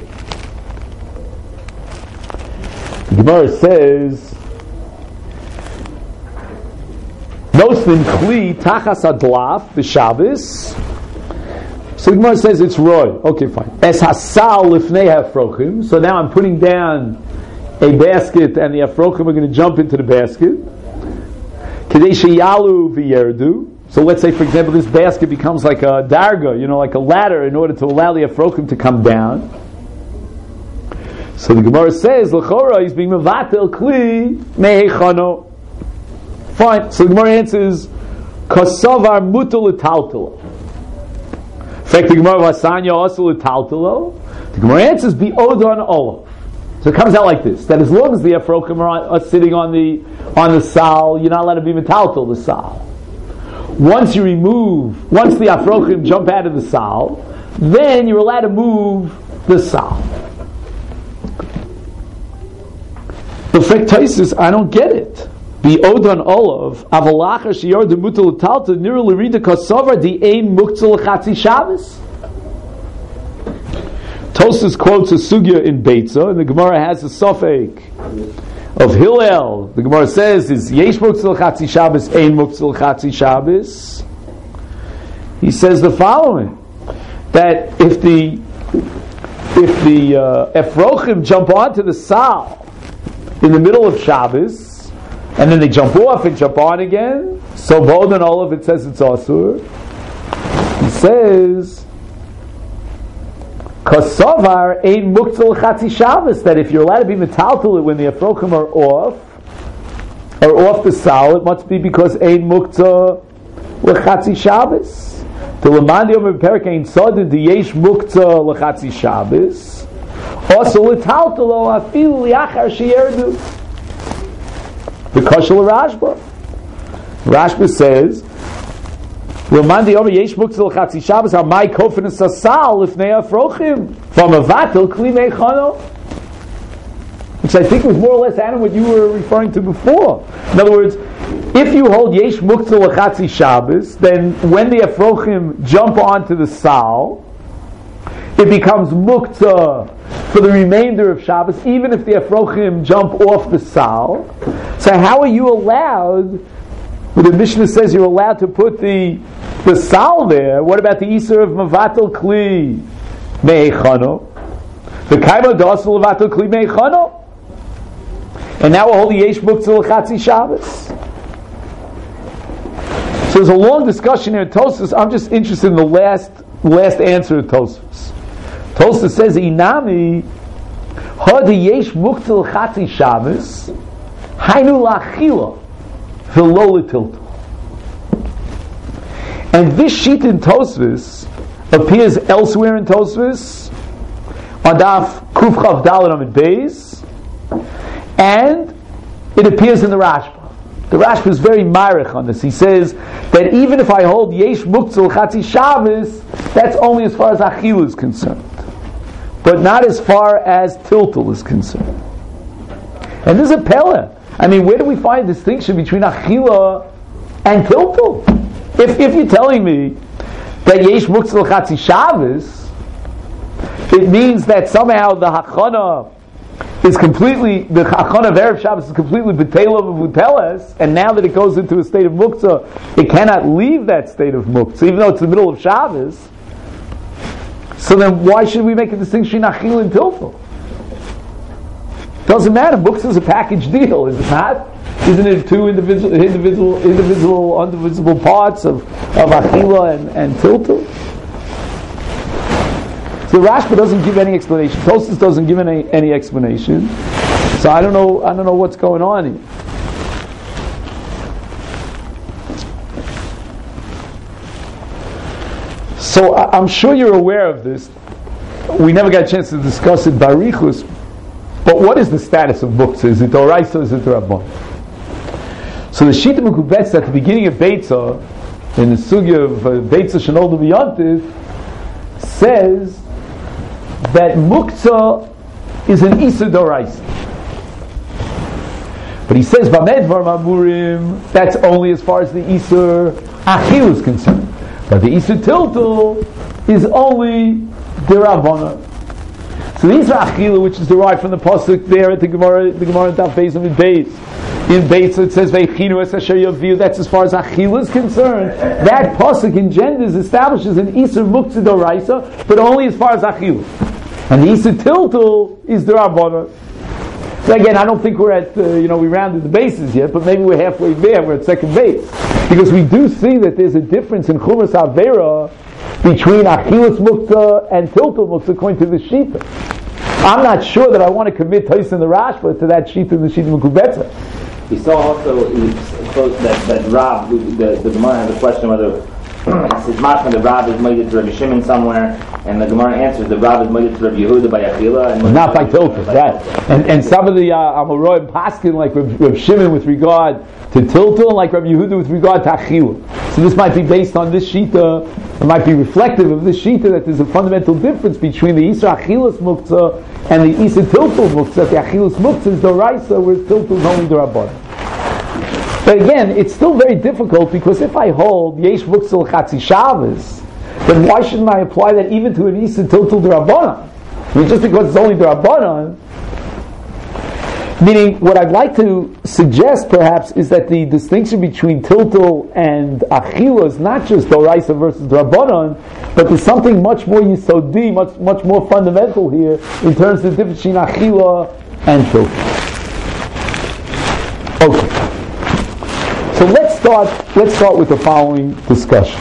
The Gemara says, Noslin Kli Tachas Adlaf B'Shabbos. So the Gemara says it's Roy. Okay, fine. Es Hasal Lifnei Hafrochim. So now I'm putting down a basket, and the Hafrochim are going to jump into the basket. Kedei Sheyalu V'Yerdu. So let's say, for example, this basket becomes like a darga, like a ladder, in order to allow the Afrokim to come down. So the Gemara says, L'chora, he's being mevatel kli mehechano. Fine. So the Gemara answers, Kosovar mutal l'taltalo. In fact, the Gemara vasanya also l'taltalo. The Gemara answers, Bi odon olav. So it comes out like this: that as long as the Afrokim are sitting on the sal, you're not allowed to be metaltal the sal. Once the Afrochim jump out of the sal, then you're allowed to move the sal. The fact Taisus, I don't get it. Be Odon Olav, Avalacha Shior de Mutal Talta, Nira Lurida Kosovar, the Ein Muktzal Chatzi Shabbos. Tosfos quotes a sugya in Beitza, and the Gemara has a sofek of Hillel. The Gemara says is Yesh Muktzal Chatzi Shabbos, Ein Muktzal Chatzi Shabbos. He says the following: that if the Efrochim jump onto the Sal in the middle of Shabbos, and then they jump off and jump on again, so Bod and Olav it says it's Asur. He says Kosovar ein muktzal chatzi Shabbos, that if you're allowed to be metaltal when the Afrokim are off the Sal, it must be because ein muktzal lechatzi Shabbos. To Lamandi Omer Perik ein Sodin the yesh muktzal lechatzi Shabbos. Also letaltalo afilu liachar sheyerdu. The Kashal Rashba. Rashba says, Lamandi Omer yesh muktzal lechatzi Shabbos are my confidence asal lifnei afrochim from a vatel kli meichano, which I think was more or less, Adam, what you were referring to before. In other words, if you hold yesh muktzal lechatzi Shabbos, then when the afrochim jump onto the sal, it becomes muktzah for the remainder of Shabbos, even if the Afrochim jump off the Sal. So how are you allowed, well, the Mishnah says you're allowed to put the Sal there, what about the Isser of Mavatal Kli Meichano? The Kaimo Dosel Mavatal Kli Meichano? And now we're holding Yesh Muktzah L'Chatzi Shabbos. So there's a long discussion here at Tosfos. I'm just interested in the last answer of Tosfos. Tosfos says, Inami, Hadi Yesh Muktzal Chatzi Shabbos, Hainu Lachila, V'lo L'tilto. And this sheet in Tosfos appears elsewhere in Tosfos, on Daf Kuf Chav Dalet Amid Beis, and it appears in the Rashba. The Rashba is very myrich on this. He says that even if I hold Yesh Muktzal Chatzi Shabbos, that's only as far as Achila is concerned, but not as far as Tiltul is concerned. And this is a Pella. I mean, where do we find a distinction between Achila and Tiltul? If you're telling me that yesh muktzah l'chatzi Shabbos, it means that somehow the hachana is completely, the hachana of Erev Shabbos is completely b'teila v'vuteles, and now that it goes into a state of muktzah, it cannot leave that state of muktzah, even though it's the middle of Shabbos. So then why should we make a distinction between achil and tiltul? Doesn't matter. Muktzah is a package deal, is it not? Isn't it two indivisible, undivisible parts of achila and tiltul? So the Rashba doesn't give any explanation. Tosfos doesn't give any explanation. So I don't know what's going on here. So I'm sure you're aware of this. We never got a chance to discuss it barichus. But what is the status of muktzah? Is it d'oraisa or is it d'rabbanan? So the Shita Mekubetz at the beginning of Beitza, in the sugya of Beitza Shenoldu B'Yontif, says that muktzah is an isur d'oraisa. But he says Bamedvar Mamurim, that's only as far as the isur achil is concerned. But the isur tiltul is only d'rabbanan. So the isur achila, which is derived from the pasuk there at the Gemara Daf Beis and Beis. In Beis it says Veichinu es asher yaviu. That's as far as achila is concerned. That pasuk engenders, establishes an isur muktzah d'oraisa, but only as far as achila. And the isur tiltul is d'rabbanan. So again, I don't think we're at we rounded the bases yet, but maybe we're halfway there. We're at second base because we do see that there's a difference in chumas avera between achilas muktzah and tiltul muktzah according to the shita. I'm not sure that I want to commit Tais and the Rashba to that shita and the shita Mekubetza. We saw also that Rav, the Gemara has a question whether it says mashma the Rav is made to Rabbi Shimon somewhere, and the Gemara answers the Rav is made to Rabbi Yehuda by Achila, and not by tiltul. Right? And some of the Amoraim paskin like Rabbi Shimon with regard to tiltul, and like Rabbi Yehuda with regard to Achila. So this might be based on this shita. It might be reflective of this shita that there's a fundamental difference between the isur achilas muktzah and the isur tiltul muktzah. The achilas muktzah is d'oraisa, whereas tiltul is only d'rabbanan. But again, it's still very difficult because if I hold yesh muktzah l'chatzi Shabbos, then why shouldn't I apply that even to an isur tiltul d'rabbanan? I mean, just because it's only d'rabbanan. Meaning, what I'd like to suggest, perhaps, is that the distinction between tiltul and achila is not just d'oraisa versus d'rabbanan, but there's something much more yisodi, much more fundamental here in terms of the difference between achila and tiltul. Okay, so let's start with the following discussion.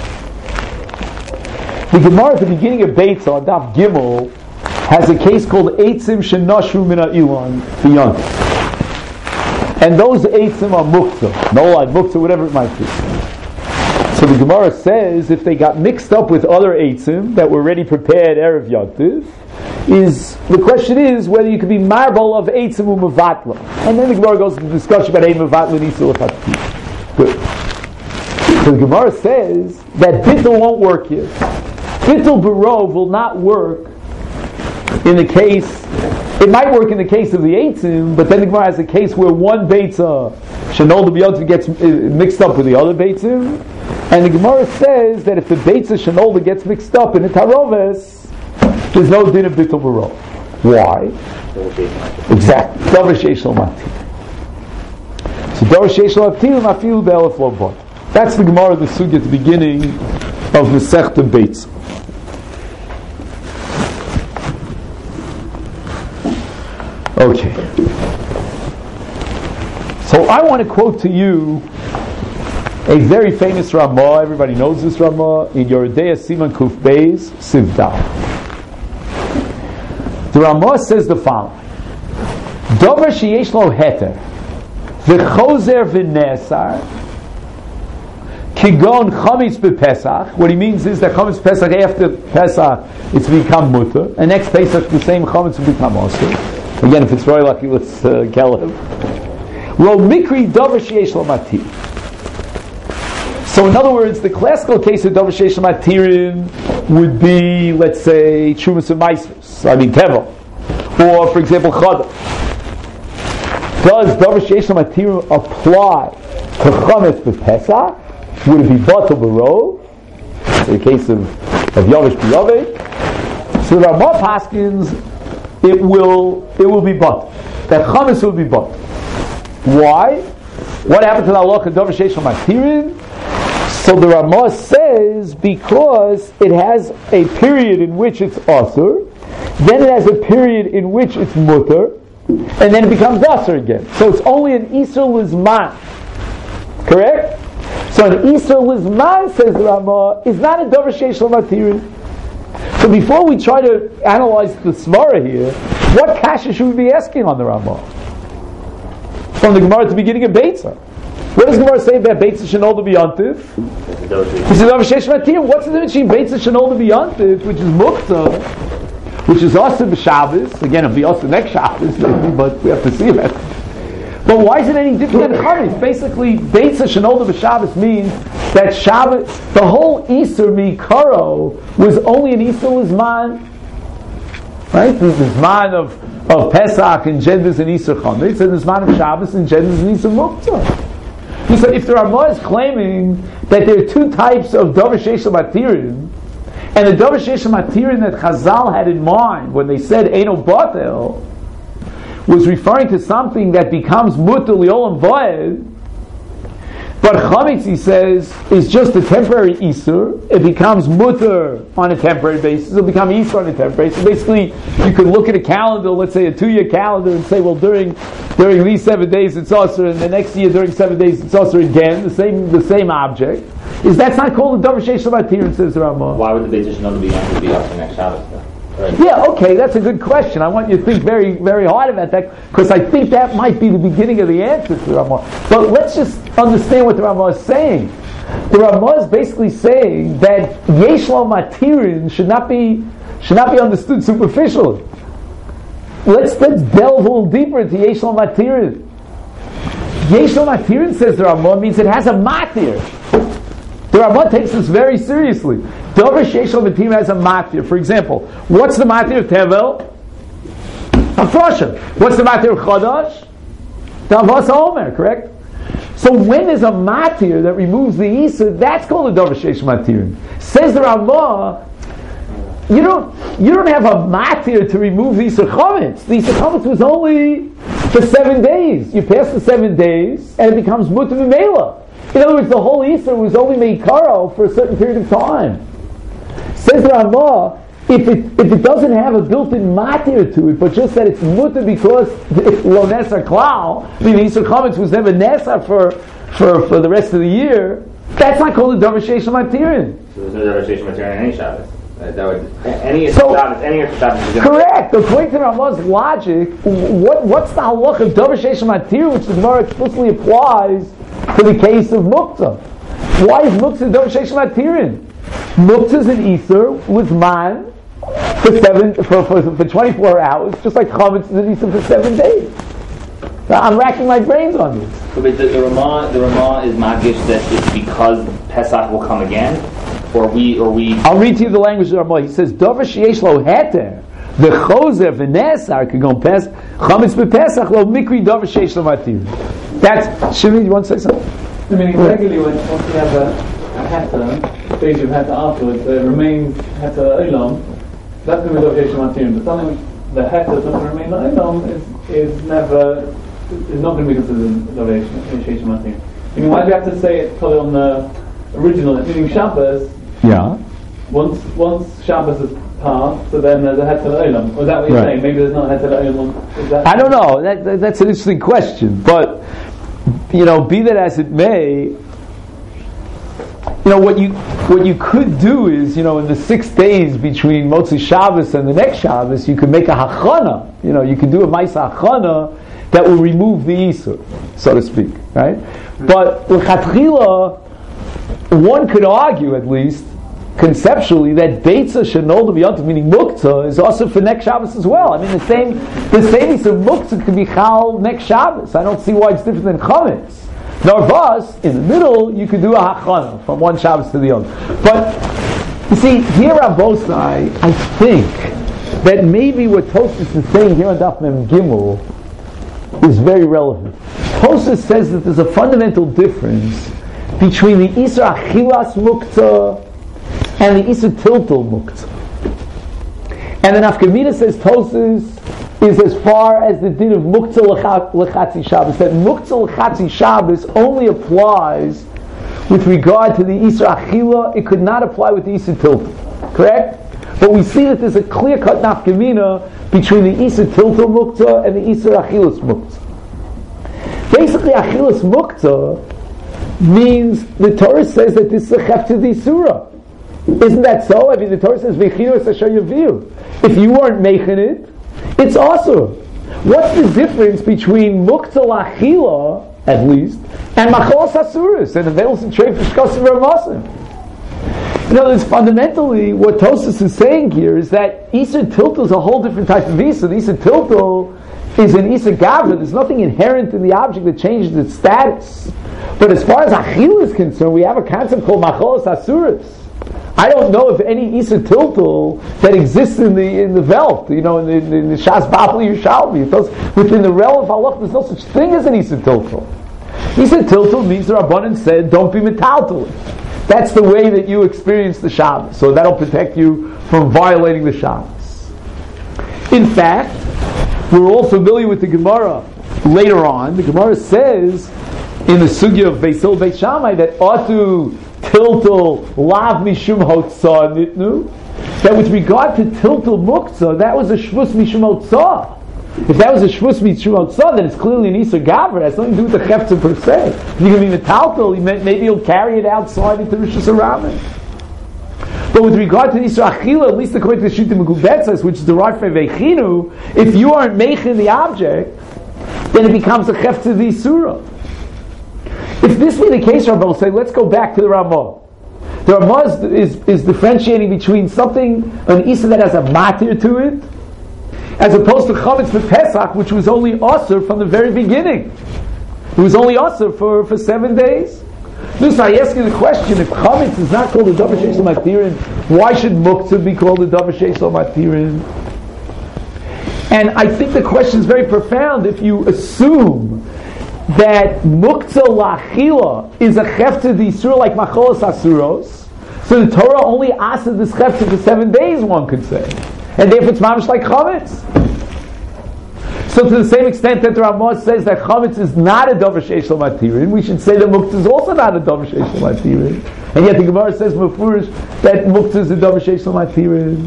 The Gemara at the beginning of Beitza on Daf Gimel has a case called Eitzim Shenashru Min HaIlan B'Yontif. And those Eitzim are Muktzah, Nolad, Muktzah, whatever it might be. So the Gemara says if they got mixed up with other Eitzim that were already prepared Erev Yontif, the question is whether you could be Marbal of Eitzim U'Mevatla. And then the Gemara goes into the discussion about Ein Mevatla Nisul L'Chatzi. Good. So the Gemara says that Bittul won't work here. Bittul Barov will not work in the case, it might work in the case of the Eitzim, but then the Gemara has a case where one Beitza, Shenoldu B'Yontif, gets mixed up with the other Beitzim, and the Gemara says that if the Beitza Shenoldu gets mixed up in a Taroves, there's no din of Bittul Barov. Why? Exactly. Davar Sheish Lo Matir. So Davar Sheish Lo Matir, Mafilu Be'elef Lo Bar. That's the Gemara, the Sugya at the beginning of Masechta Beitza. Okay. So I want to quote to you a very famous Ramah. Everybody knows this Ramah in Yoredei Siman Kuf Beis Sivdal. The Ramah says the following: Dover sheyesh lo heter v'chozer v'nesar kigon chametz b'Pesach. What he means is that chametz Pesach after Pesach it's become mutter, and next Pesach the same chametz will become also. Again, if it's royal, let's Kelev. Lo mikri davar sheyesh lo matir. So, in other words, the classical case of davar sheyesh lo matirin would be, let's say, Trumas and Maisvus. I mean, Tevel, or for example, Chada. Does davar sheyesh lo matirin apply to chametz b'Pesach? Would it be batal b'rov? in the case of Yovish B'Yoveh. So the Ramah Paskins, it will be bought. That chametz will be bought. Why? What happened to the halacha davar sheish matirin? So the Ramah says because it has a period in which it's asur, then it has a period in which it's mutter, and then it becomes asur again. So it's only an isur lizman. Correct? So an isur lizman, says the Ramah, is not a davar sheish matirin. So before we try to analyze the Svara here, what kasha should we be asking on the Ramah? From the Gemara at the beginning of Beitzah. What does the Gemara say about Beitzah Shenol to B'Yantiv? He says, what's the difference between Beitzah Shenol to B'Yantiv, which is Muktzah, which is also B'Shabbos, again it'll be also next Shabbos, but we have to see about it. But why is it any different than Chametz? Basically, Beitzah Shenol to B'Shabbos means that Shabbos, the whole Isur Mikaro was only an Isur Lizman, right? The Zman of Pesach and Engenders and Isur Chametz, and the Zman of Shabbos engenders and Isur Muktzah. So if the Ramah is claiming that there are two types of Davar Sheish Matirin, and the Davar Sheish Matirin that Chazal had in mind when they said Eino Batel was referring to something that becomes Mutter Li'olam Va'ed, but Chametz, he says, is just a temporary Isur. It becomes Mutter on a temporary basis. It'll become Isur on a temporary basis. So basically, you could look at a calendar, let's say a 2-year calendar, and say, well, during these 7 days it's Asur, and the next year during 7 days it's Asur again, the same object. That's not called a Davar Sheish Matirin, says the Ramah. Why would the Beit Shishnon be Asur next Shabbos then? Right. Yeah, okay, that's a good question. I want you to think very, very hard about that, because I think that might be the beginning of the answer to the Ramah. But let's just understand what the Ramah is saying. The Ramah is basically saying that Yesh Lo Matirin should not be understood superficially. Let's delve a little deeper into Yesh Lo Matirin. Yesh Lo Matirin, says the Ramah, means it has a matir. The Ramah takes this very seriously. Davar Sheish Matirin has a matir. For example, what's the matir of Tevel? Hafrosha. What's the matir of Chodosh? Davos Omer, correct? So when there's a matir that removes the Isur, that's called a Davar Sheish Matirin. Says the Ramah, you don't have a matir to remove the Isur Chametz. The Isur Chametz was only for 7 days. You pass the 7 days, and it becomes Mutter Mimela. In other words, the whole Isur was only Meikaro for a certain period of time. Says the Ramah, if it doesn't have a built-in matir to it, but just that it's mutter because it's lo nesar klal, I mean the Isur Chametz was never nesar for the rest of the year, that's not called a Davar Sheish Matirin. So there's no Davar Sheish Matirin in any Shabbos. Any Shabbos. Correct. According to Ramah's logic, what's the halach of Davar Sheish Matirin, which the Gemara explicitly applies to the case of Muktzah? Why is Muktzah Davar Sheish Matirin? Muktzah is an Isur with man for 24 hours, just like Chametz is an Isur for 7 days. Now, I'm racking my brains on this. But the Ramah is magish that it's because Pesach will come again, or we. I'll read to you the language of the Ramah. He says, "Davar sheyesh lo heter, the chozer v'nesar kagon pes Chametz b'Pesach lo mikri davar sheyesh lo matir." That's Shimon. You want to say something? I mean, regularly once you have a heter, stage of heter afterwards, it remains heter olam. That's going to be Davar Sheish Matirin. But something the heter doesn't remain olam is not going to be considered Davar Sheish Matirin. I mean, why do you have to say it probably on the original? Meaning Shabbos. Yeah. Once Shabbos is passed, so then there's a heter olam. Or is that what you're saying? Maybe there's not a heter olam. I don't know. That's an interesting question, but be that as it may, what you could do is, in the 6 days between Motzi Shabbos and the next Shabbos, you could make a hachana. You could do a ma'isa hachana that will remove the Isur, so to speak, right? But l'chatchila, one could argue, at least conceptually, that Beitzah Shenol to B'Yantiv, meaning Muktzah, is also for next Shabbos as well. I mean, the same Isur Muktzah could be Chal next Shabbos. I don't see why it's different than Chametz. Narvas, in the middle, you could do a hachana from one Shabbos to the other. But, you see, here Rabosai, I think that maybe what Tosfos is saying here on Daf Mem Gimel is very relevant. Tosfos says that there's a fundamental difference between the Isra Achilas Muktzah and the Isur Tiltul Muktzah. And the Nafkamina says Tosfos is as far as the din of Muktzah L'Chatzi Shabbos, that Muktzah L'Chatzi Shabbos only applies with regard to the Isur Achila. It could not apply with the Isur Tiltul. Correct? But we see that there's a clear-cut Nafkamina between the Isur Tiltul Muktzah and the Isur Achilas Muktzah. Basically, Achilas Muktzah means the Torah says that this is a Chef to the Isura. Isn't that so? I mean, the Torah says, V'chinu es asher yaviu. If you weren't making it, it's also. What's the difference between Muktzah L'Achila, at least, and Machalos Asuris, and available to trade for Shkosim Ramasim? In other words, fundamentally, what Tosfos is saying here is that Isur Tiltul is a whole different type of Isur. The Isur Tiltul is an Isur Gavra. There's nothing inherent in the object that changes its status. But as far as Achila is concerned, we have a concept called Machalos Asuris. I don't know if any Isur Tiltul that exists in the Welt, in the Shas Babel Yerushalmi. Within the realm of Allah, there's no such thing as an Isur Tiltul. Isur Tiltul means the Rabbanan said, don't be metaltal. That's the way that you experience the Shabbos. So that'll protect you from violating the Shabbos. In fact, we're all familiar with the Gemara. Later on, the Gemara says in the Sugya of Beis Hillel Beis Shammai that Atu Tiltul Lav Mishum Hotzah Nitnu, that with regard to Tiltul Muktzah, that was a Shvus Mishum Hotzah. If that was a Shvus Mishum Hotzah, then it's clearly an Isur Gavra. It has nothing to do with the Cheftzah per se. If you're going to be Metaltal, maybe he'll carry it outside into Rishus Haramin. But with regard to the Isur Achila, at least according to the Shita Megubetzes, which is derived from Vechinu, if you aren't making the object, then it becomes a Cheftzah the Isura. If this be the case, Rabbi will say, let's go back to the Ramah. The Ramah is differentiating between something, an Isur that has a matir to it, as opposed to Chametz for Pesach, which was only Asur from the very beginning. It was only Asur for 7 days. This, I ask you the question, if Chametz is not called a Davar Sheish Matirin, why should Muktzah be called a Davar Sheish Matirin? And I think the question is very profound if you assume that Muktzah L'Achila is a Cheftzah d'Isur like Machalos Asuros, so the Torah only asked this Cheftzah for 7 days, one could say. And therefore it's mamish like chametz. So to the same extent that the Ramah says that chametz is not a davar sheish lo matirin, we should say that muktzah is also not a davar sheish lo matirin. And yet the Gemara says mefurish that muktzah is a davar sheish lo matirin.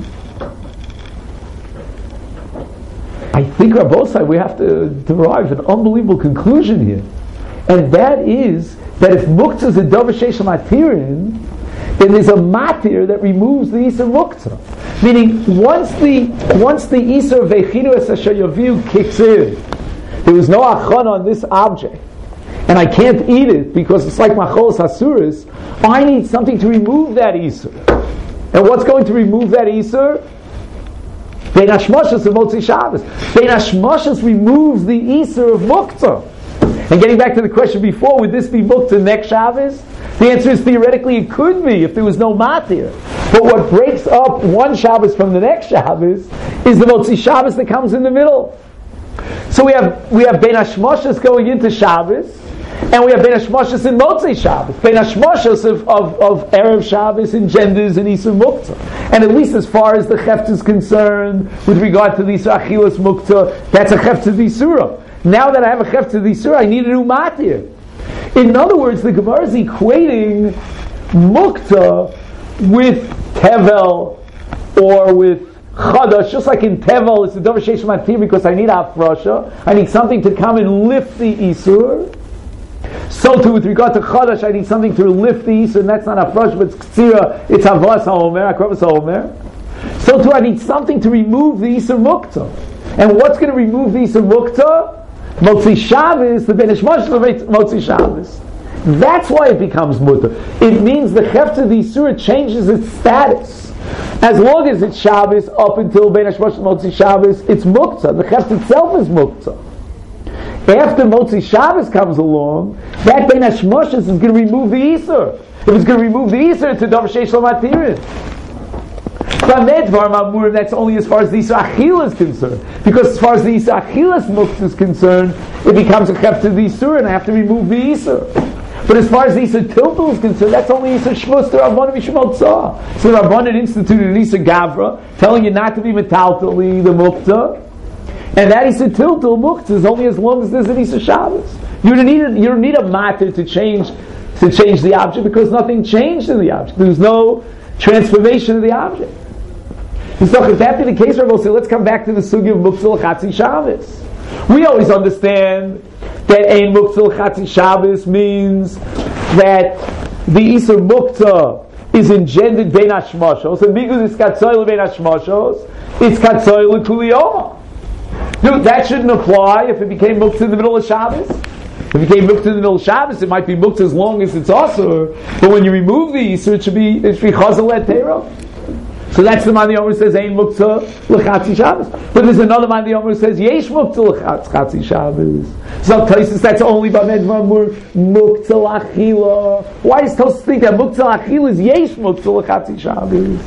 I think Rabbosai, we have to derive an unbelievable conclusion here, and that is that if muktzah is a davar sheish lo matirin, then there's a matir that removes the Isur Muktzah. Meaning, once the Isur of Vechinu es asher yaviu kicks in, there was no achon on this object, and I can't eat it because it's like Machalos Asuris, I need something to remove that Isur. And what's going to remove that Isur? Bein Hashmashos of Motzi Shabbos. Bein Hashmashos removes the Isur of Muktzah. And getting back to the question before, would this be Muktzah next Shabbos? The answer is theoretically it could be if there was no matir. But what breaks up one Shabbos from the next Shabbos is the Motzi Shabbos that comes in the middle. So we have Bein Hashmashos going into Shabbos, and we have Bein Hashmashos in Motzi Shabbos. Bein Hashmashos of Erev Shabbos engenders an Isur Muktzah. And at least as far as the Cheftzah is concerned, with regard to the Isur Achilas Muktzah, that's a Cheftzah d'Isura. Now that I have a Cheftzah d'Isura, I need a new matir. In other words, the Gemara is equating Muktzah with Tevel or with Chadash, just like in Tevel it's the Davar Sheish Matir because I need Hafrasha, I need something to come and lift the Isur. So too with regard to Chadash, I need something to lift the Isur, and that's not Hafrasha, but it's Ktsira, it's Havas HaOmer, Akravas HaOmer. So too I need something to remove the Isur Muktzah. And what's going to remove the Isur Muktzah? Motzi Shabbos, the Bein Hashmashos of Motzi Shabbos. That's why it becomes mutter. It means the Cheftzah d'Isura changes its status. As long as it's Shabbos, up until Bein Hashmashos Motzi Shabbos, it's Muktzah. The Cheftzah itself is Muktzah. After Motzi Shabbos comes along, that Bein Hashmashos is going to remove the Isur. If it's going to remove the Isur, it's a Davar Sheish lo matirin. That's only as far as the Isur Achila is concerned. Because as far as the Isur Achilas Muktzah is concerned, it becomes a Cheftzah d'Isur and I have to remove the Isur. But as far as Isur Tiltul is concerned, that's only Isur Shmuz to Rabbanan Mishmot Tzah. So Rabbanan instituted an Isur Gavra, telling you not to be metaltali the mukta, and that Isur Tiltul mukta is only as long as there's an Isur Shabbos. You don't need a matter to change the object because nothing changed in the object. There's no transformation of the object. So if that be the case, Rabbi will say, let's come back to the sugi of mukta l'chatzi Shabbos. We always understand that ein mukta l'chatzi Shabbos means that the Isur mukta is engendered bein hashmashos, and because it's katzoy bein hashmashos, it's katzoy l'kuliyoma. That shouldn't apply if it became mukta in the middle of Shabbos. If it became mukta in the middle of Shabbos, it might be mukta as long as it's asur, but when you remove the Isur, it should be chazal et teiro. So that's the man the Omer says ein mukta l'chatzi Shabbos. But there's another man the Omer says yesh mukta l'chatzi Shabbos. So Tosfos that's only b'medvar mukta l'achila. Why does Tosfos think that mukta l'achila is yesh mukta l'chatzi Shabbos?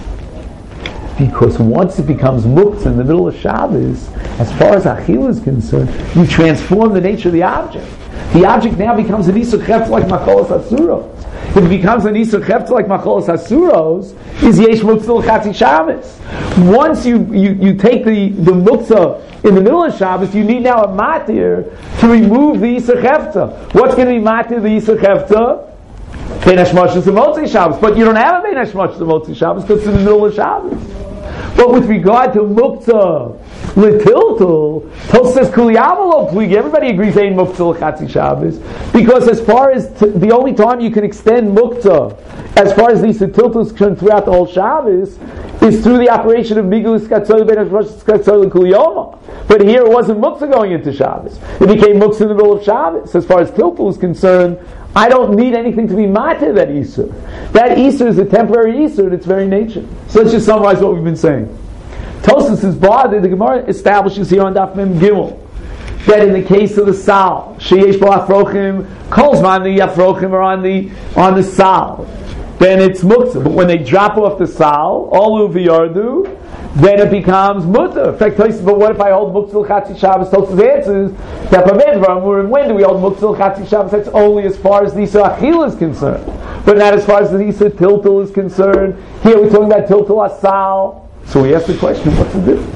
Because once it becomes mukta in the middle of Shabbos, as far as achila is concerned, you transform the nature of the object. The object now becomes an Isur Chefta like macholos asuros. If it becomes an Isur Chefta like macholos asuros, is yesh mukta l'chatzi Shabbos. Once you take the mukta in the middle of Shabbos, you need now a matir to remove the Isur Chefta. What's going to be matir the Isur Chefta? Bein hashmashos and Motzei Shabbos. But you don't have a bein hashmashos and Motzei Shabbos because it's in the middle of Shabbos. But with regard to mukta l'tiltul, Tosfos says kuliyavalo pligi. Everybody agrees ain't mukta l'chatzi Shabbos because as far as the only time you can extend mukta, as far as these tiltul is concerned throughout the whole Shabbos, is through the operation of migulus katzoy ben hashmashos katzoy l'kuliyoma. But here it wasn't mukta going into Shabbos; it became mukta in the middle of Shabbos. As far as tiltul is concerned, I don't need anything to be matir that Isur. That Isur is a temporary Isur in its very nature. So let's just summarize what we've been saying. Tosfos is bothered. The Gemara establishes here on Daf Mem Gimel that in the case of the sal, sheyesh bo afrochim, kolzman the afrochim are on the sal, then it's muktzah. But when they drop off the sal, olu v'yardu, then it becomes mutter. In fact, but what if I hold muktzah l'chatzi Shabbos? Tosfos answers that when do we hold muktzah l'chatzi Shabbos? That's only as far as the Isur achila is concerned, but not as far as the Isur tiltul is concerned. Here we're talking about tiltul asal. So we ask the question: what's the difference?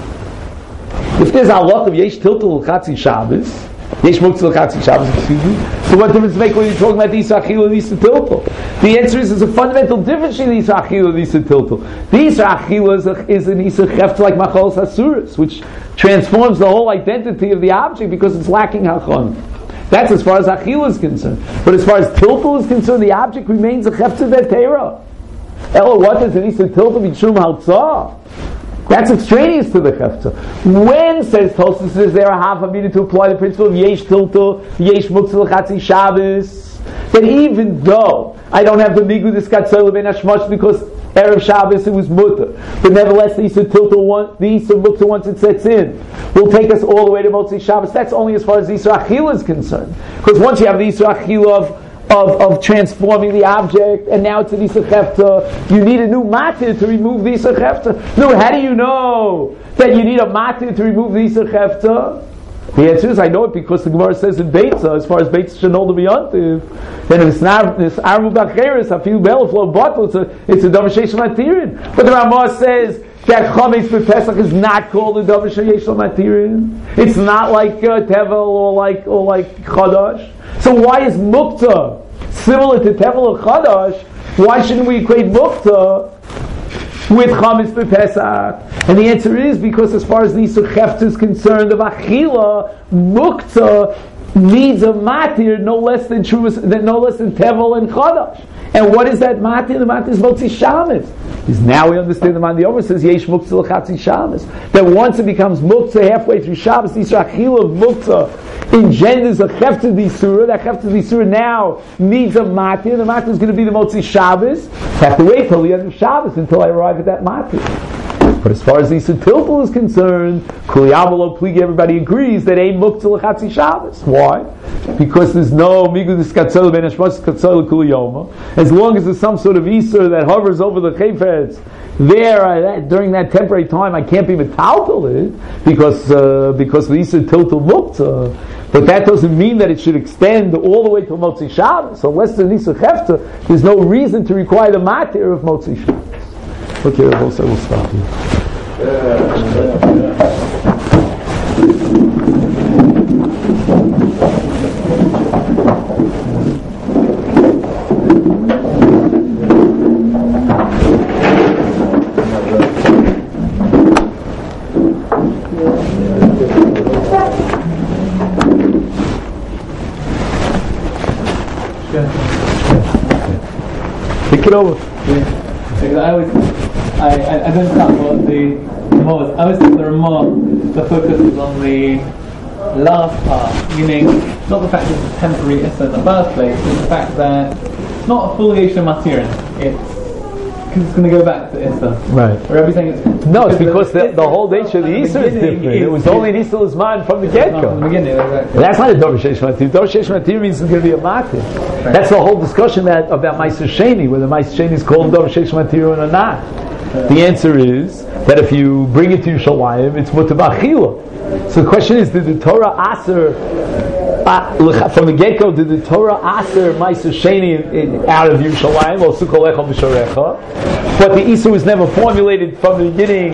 If there's a lot of yesh tiltul l'chatzi Shabbos, yesh muktzah l'chatzi Shabbos, so what difference does it make when you're talking about the Isur achila and the Isur tiltul? The answer is there's a fundamental difference between the Isur achila and the Isur tiltul. The Isur achila is an Isur Chefta like macholos asuros, which transforms the whole identity of the object because it's lacking hachon. That's as far as achila is concerned. But as far as tiltul is concerned, the object remains a Chefta d'Teira. Ella, what does an Isur tiltul be shum haltzah? That's extraneous to the Chefta. When, says Tosfos, is there a half a minute to apply the principle of yesh tiltul, yesh muktzah l'chatzi Shabbos? That even though I don't have the migudis katzoy ben hashmash because Erev Shabbos it was mutter, but nevertheless the Isur tiltul, the Isur muktzah once it sets in, will take us all the way to Motzei Shabbos. That's only as far as the Isur achila is concerned. Because once you have the Isur achila of transforming the object, and now it's an Isur Chefta, you need a new matir to remove the Isur Chefta. No, how do you know that you need a matir to remove the Isur Chefta? The answer is, I know it because the Gemara says in Beitza, as far as Beitza Shanol to be Yantiv, then if it's not, this Arvu Bacheres, I feel Belaflo bottle, it's a Davar Sheish Matirin. But the Ramah says that Chametz B'Pesach is not called a Davar Sheish Matirin. It's not like Tevel or like Chadash. So why is Mukta similar to Tevel or Chadash? Why shouldn't we equate Mukta with Chametz B'Pesach? And the answer is because as far as the Isur Chefta is concerned of Achila, Mukta needs a matir no less than Tevel and Chadash. And what is that matir? The matir is Motzei Shabbos. Because now we understand the man the Omer says yesh muktzah l'chatzi Shabbos. That once it becomes muktzah halfway through Shabbos, the Isur achila of muktzah engenders a chefta d'isura. That chefta d'isura now needs a matir. The matir is going to be the Motzei Shabbos. I have to wait till the end of Shabbos until I arrive at that matir. But as far as Isur Tiltul is concerned, Kuli Avalo Pligi, everybody agrees that ain't Muktzah L'Chatzi Shabbos. Why? Because there's no Migudis Katzol Ben Hashmos Katzol Kuli Yoma. As long as there's some sort of Isur that hovers over the Chayfetz, there, during that temporary time, I can't be metaltal it because the Isur Tiltul Muktzah. But that doesn't mean that it should extend all the way to Motzi Shabbos. So unless there's Isur Hefta, there's no reason to require the matir of Motzi Shabbos. Okay, we'll stop Pick it over. I don't know what the Ramah was. I always think the Ramah, the focus is on the last part, meaning not the fact that it's a temporary issa in the first place, but the fact that it's not a full Yesha Matirin. It's because it's going to go back to issa. Right. Where everything is. No, it's because the whole nature of the Issa is different. It was only an Issa L'Zman from the get-go. From the beginning, exactly. That's not a Dover Sheish Matir. Dover Sheish Matir means it's going to be a Matir. Right. That's the whole discussion about Meiser Sheni, whether Meiser Sheni is called Dover Sheish Matir or not. The answer is that if you bring it to Yerushalayim, it's Mutar B'Achila. So the question is, did the Torah Aser from the get-go, did the Torah Aser Meiser Sheni out of Yerushalayim or Sukkah Lecha B'Sharecha? But the Issa was never formulated from the beginning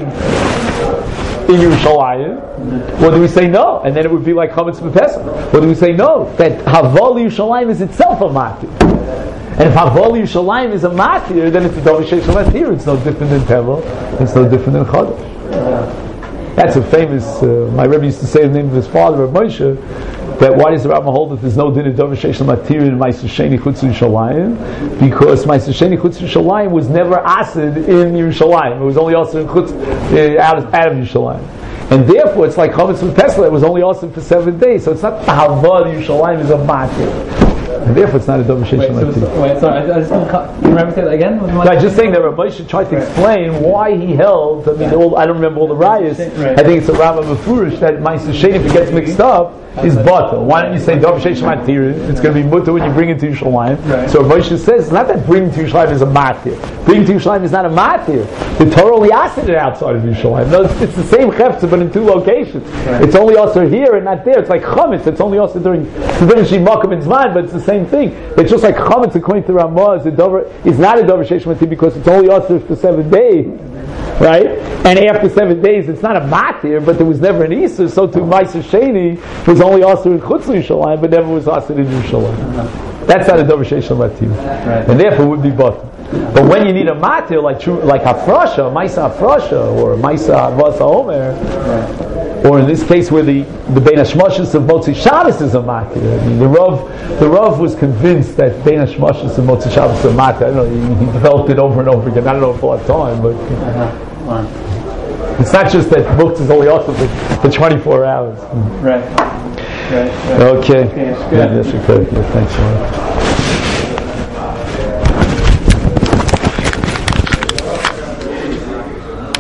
in Yerushalayim. Or do we say no? And then it would be like Chametz B'Pesach. Or do we say no? That Havol Yerushalayim is itself a Matir. And if Havol Yerushalayim is a Matir, then it's a Dover Sheish Matir. It's no different than Tevel. It's no different than Chodesh. That's a famous, my Rebbe used to say the name of his father, Rav Moshe, that why does the Rambam hold that there's no din of Dover Sheish Matir in Meiser Sheni Chutz Yerushalayim? Because Meiser Sheni Chutz Yerushalayim was never asid in Yerushalayim. It was only also in Chutz, out of Yerushalayim. And therefore it's like Chametz B'Pesach, it was only also for 7 days. So it's not the Havod Yerushalayim is a Matir. And therefore it's not a Dover Sheish Matir. Wait, sorry, I just want to cut. Can you remember say that again? No, I'm just saying that Rabbi should try to explain why he held. I mean, I don't remember all the rayas. I think it's a Rambam Mefurish that Meiser Sheni, if it gets mixed up, is butter. Why don't you say Dover Sheish Matir? It's going to be mutter when you bring it to Yerushalayim. Right. So Rabbi says it's not that bringing to Yerushalayim is a matir. Bringing to Yerushalayim is not a matir. The Torah only asked it outside of Yerushalayim. No, it's the same chefza but in 2 locations. Right. It's only also here and not there. It's like chametz. It's only also during the difference between makom and zman, but it's the same thing. It's just like chametz according to Ramah is not a Dover Sheish Matir because it's only also for 7 days. Right? And after 7 days it's not a matir, but there was never an Isur, so to Meiser Sheni was only also in Chutz Yerushalayim, but never was also in Yerushalayim. That's not a Dover Sheish Matir. Right. And therefore it would be butter. But when you need a matir like Hafrasha, Maisa Hafrasha, or Maisa Havas HaOmer, or in this case where the Bein Hashmashos of Motzi Shabbos is a matir. I mean, the Rav was convinced that Bein Hashmashos of Motzi Shabbos is a matir. I don't know, he developed it over and over again. I don't know for a lot of time, but it's not just that Muktzah is only also for 24 hours. Right. Okay. Yes, we could. Yeah, thanks a lot.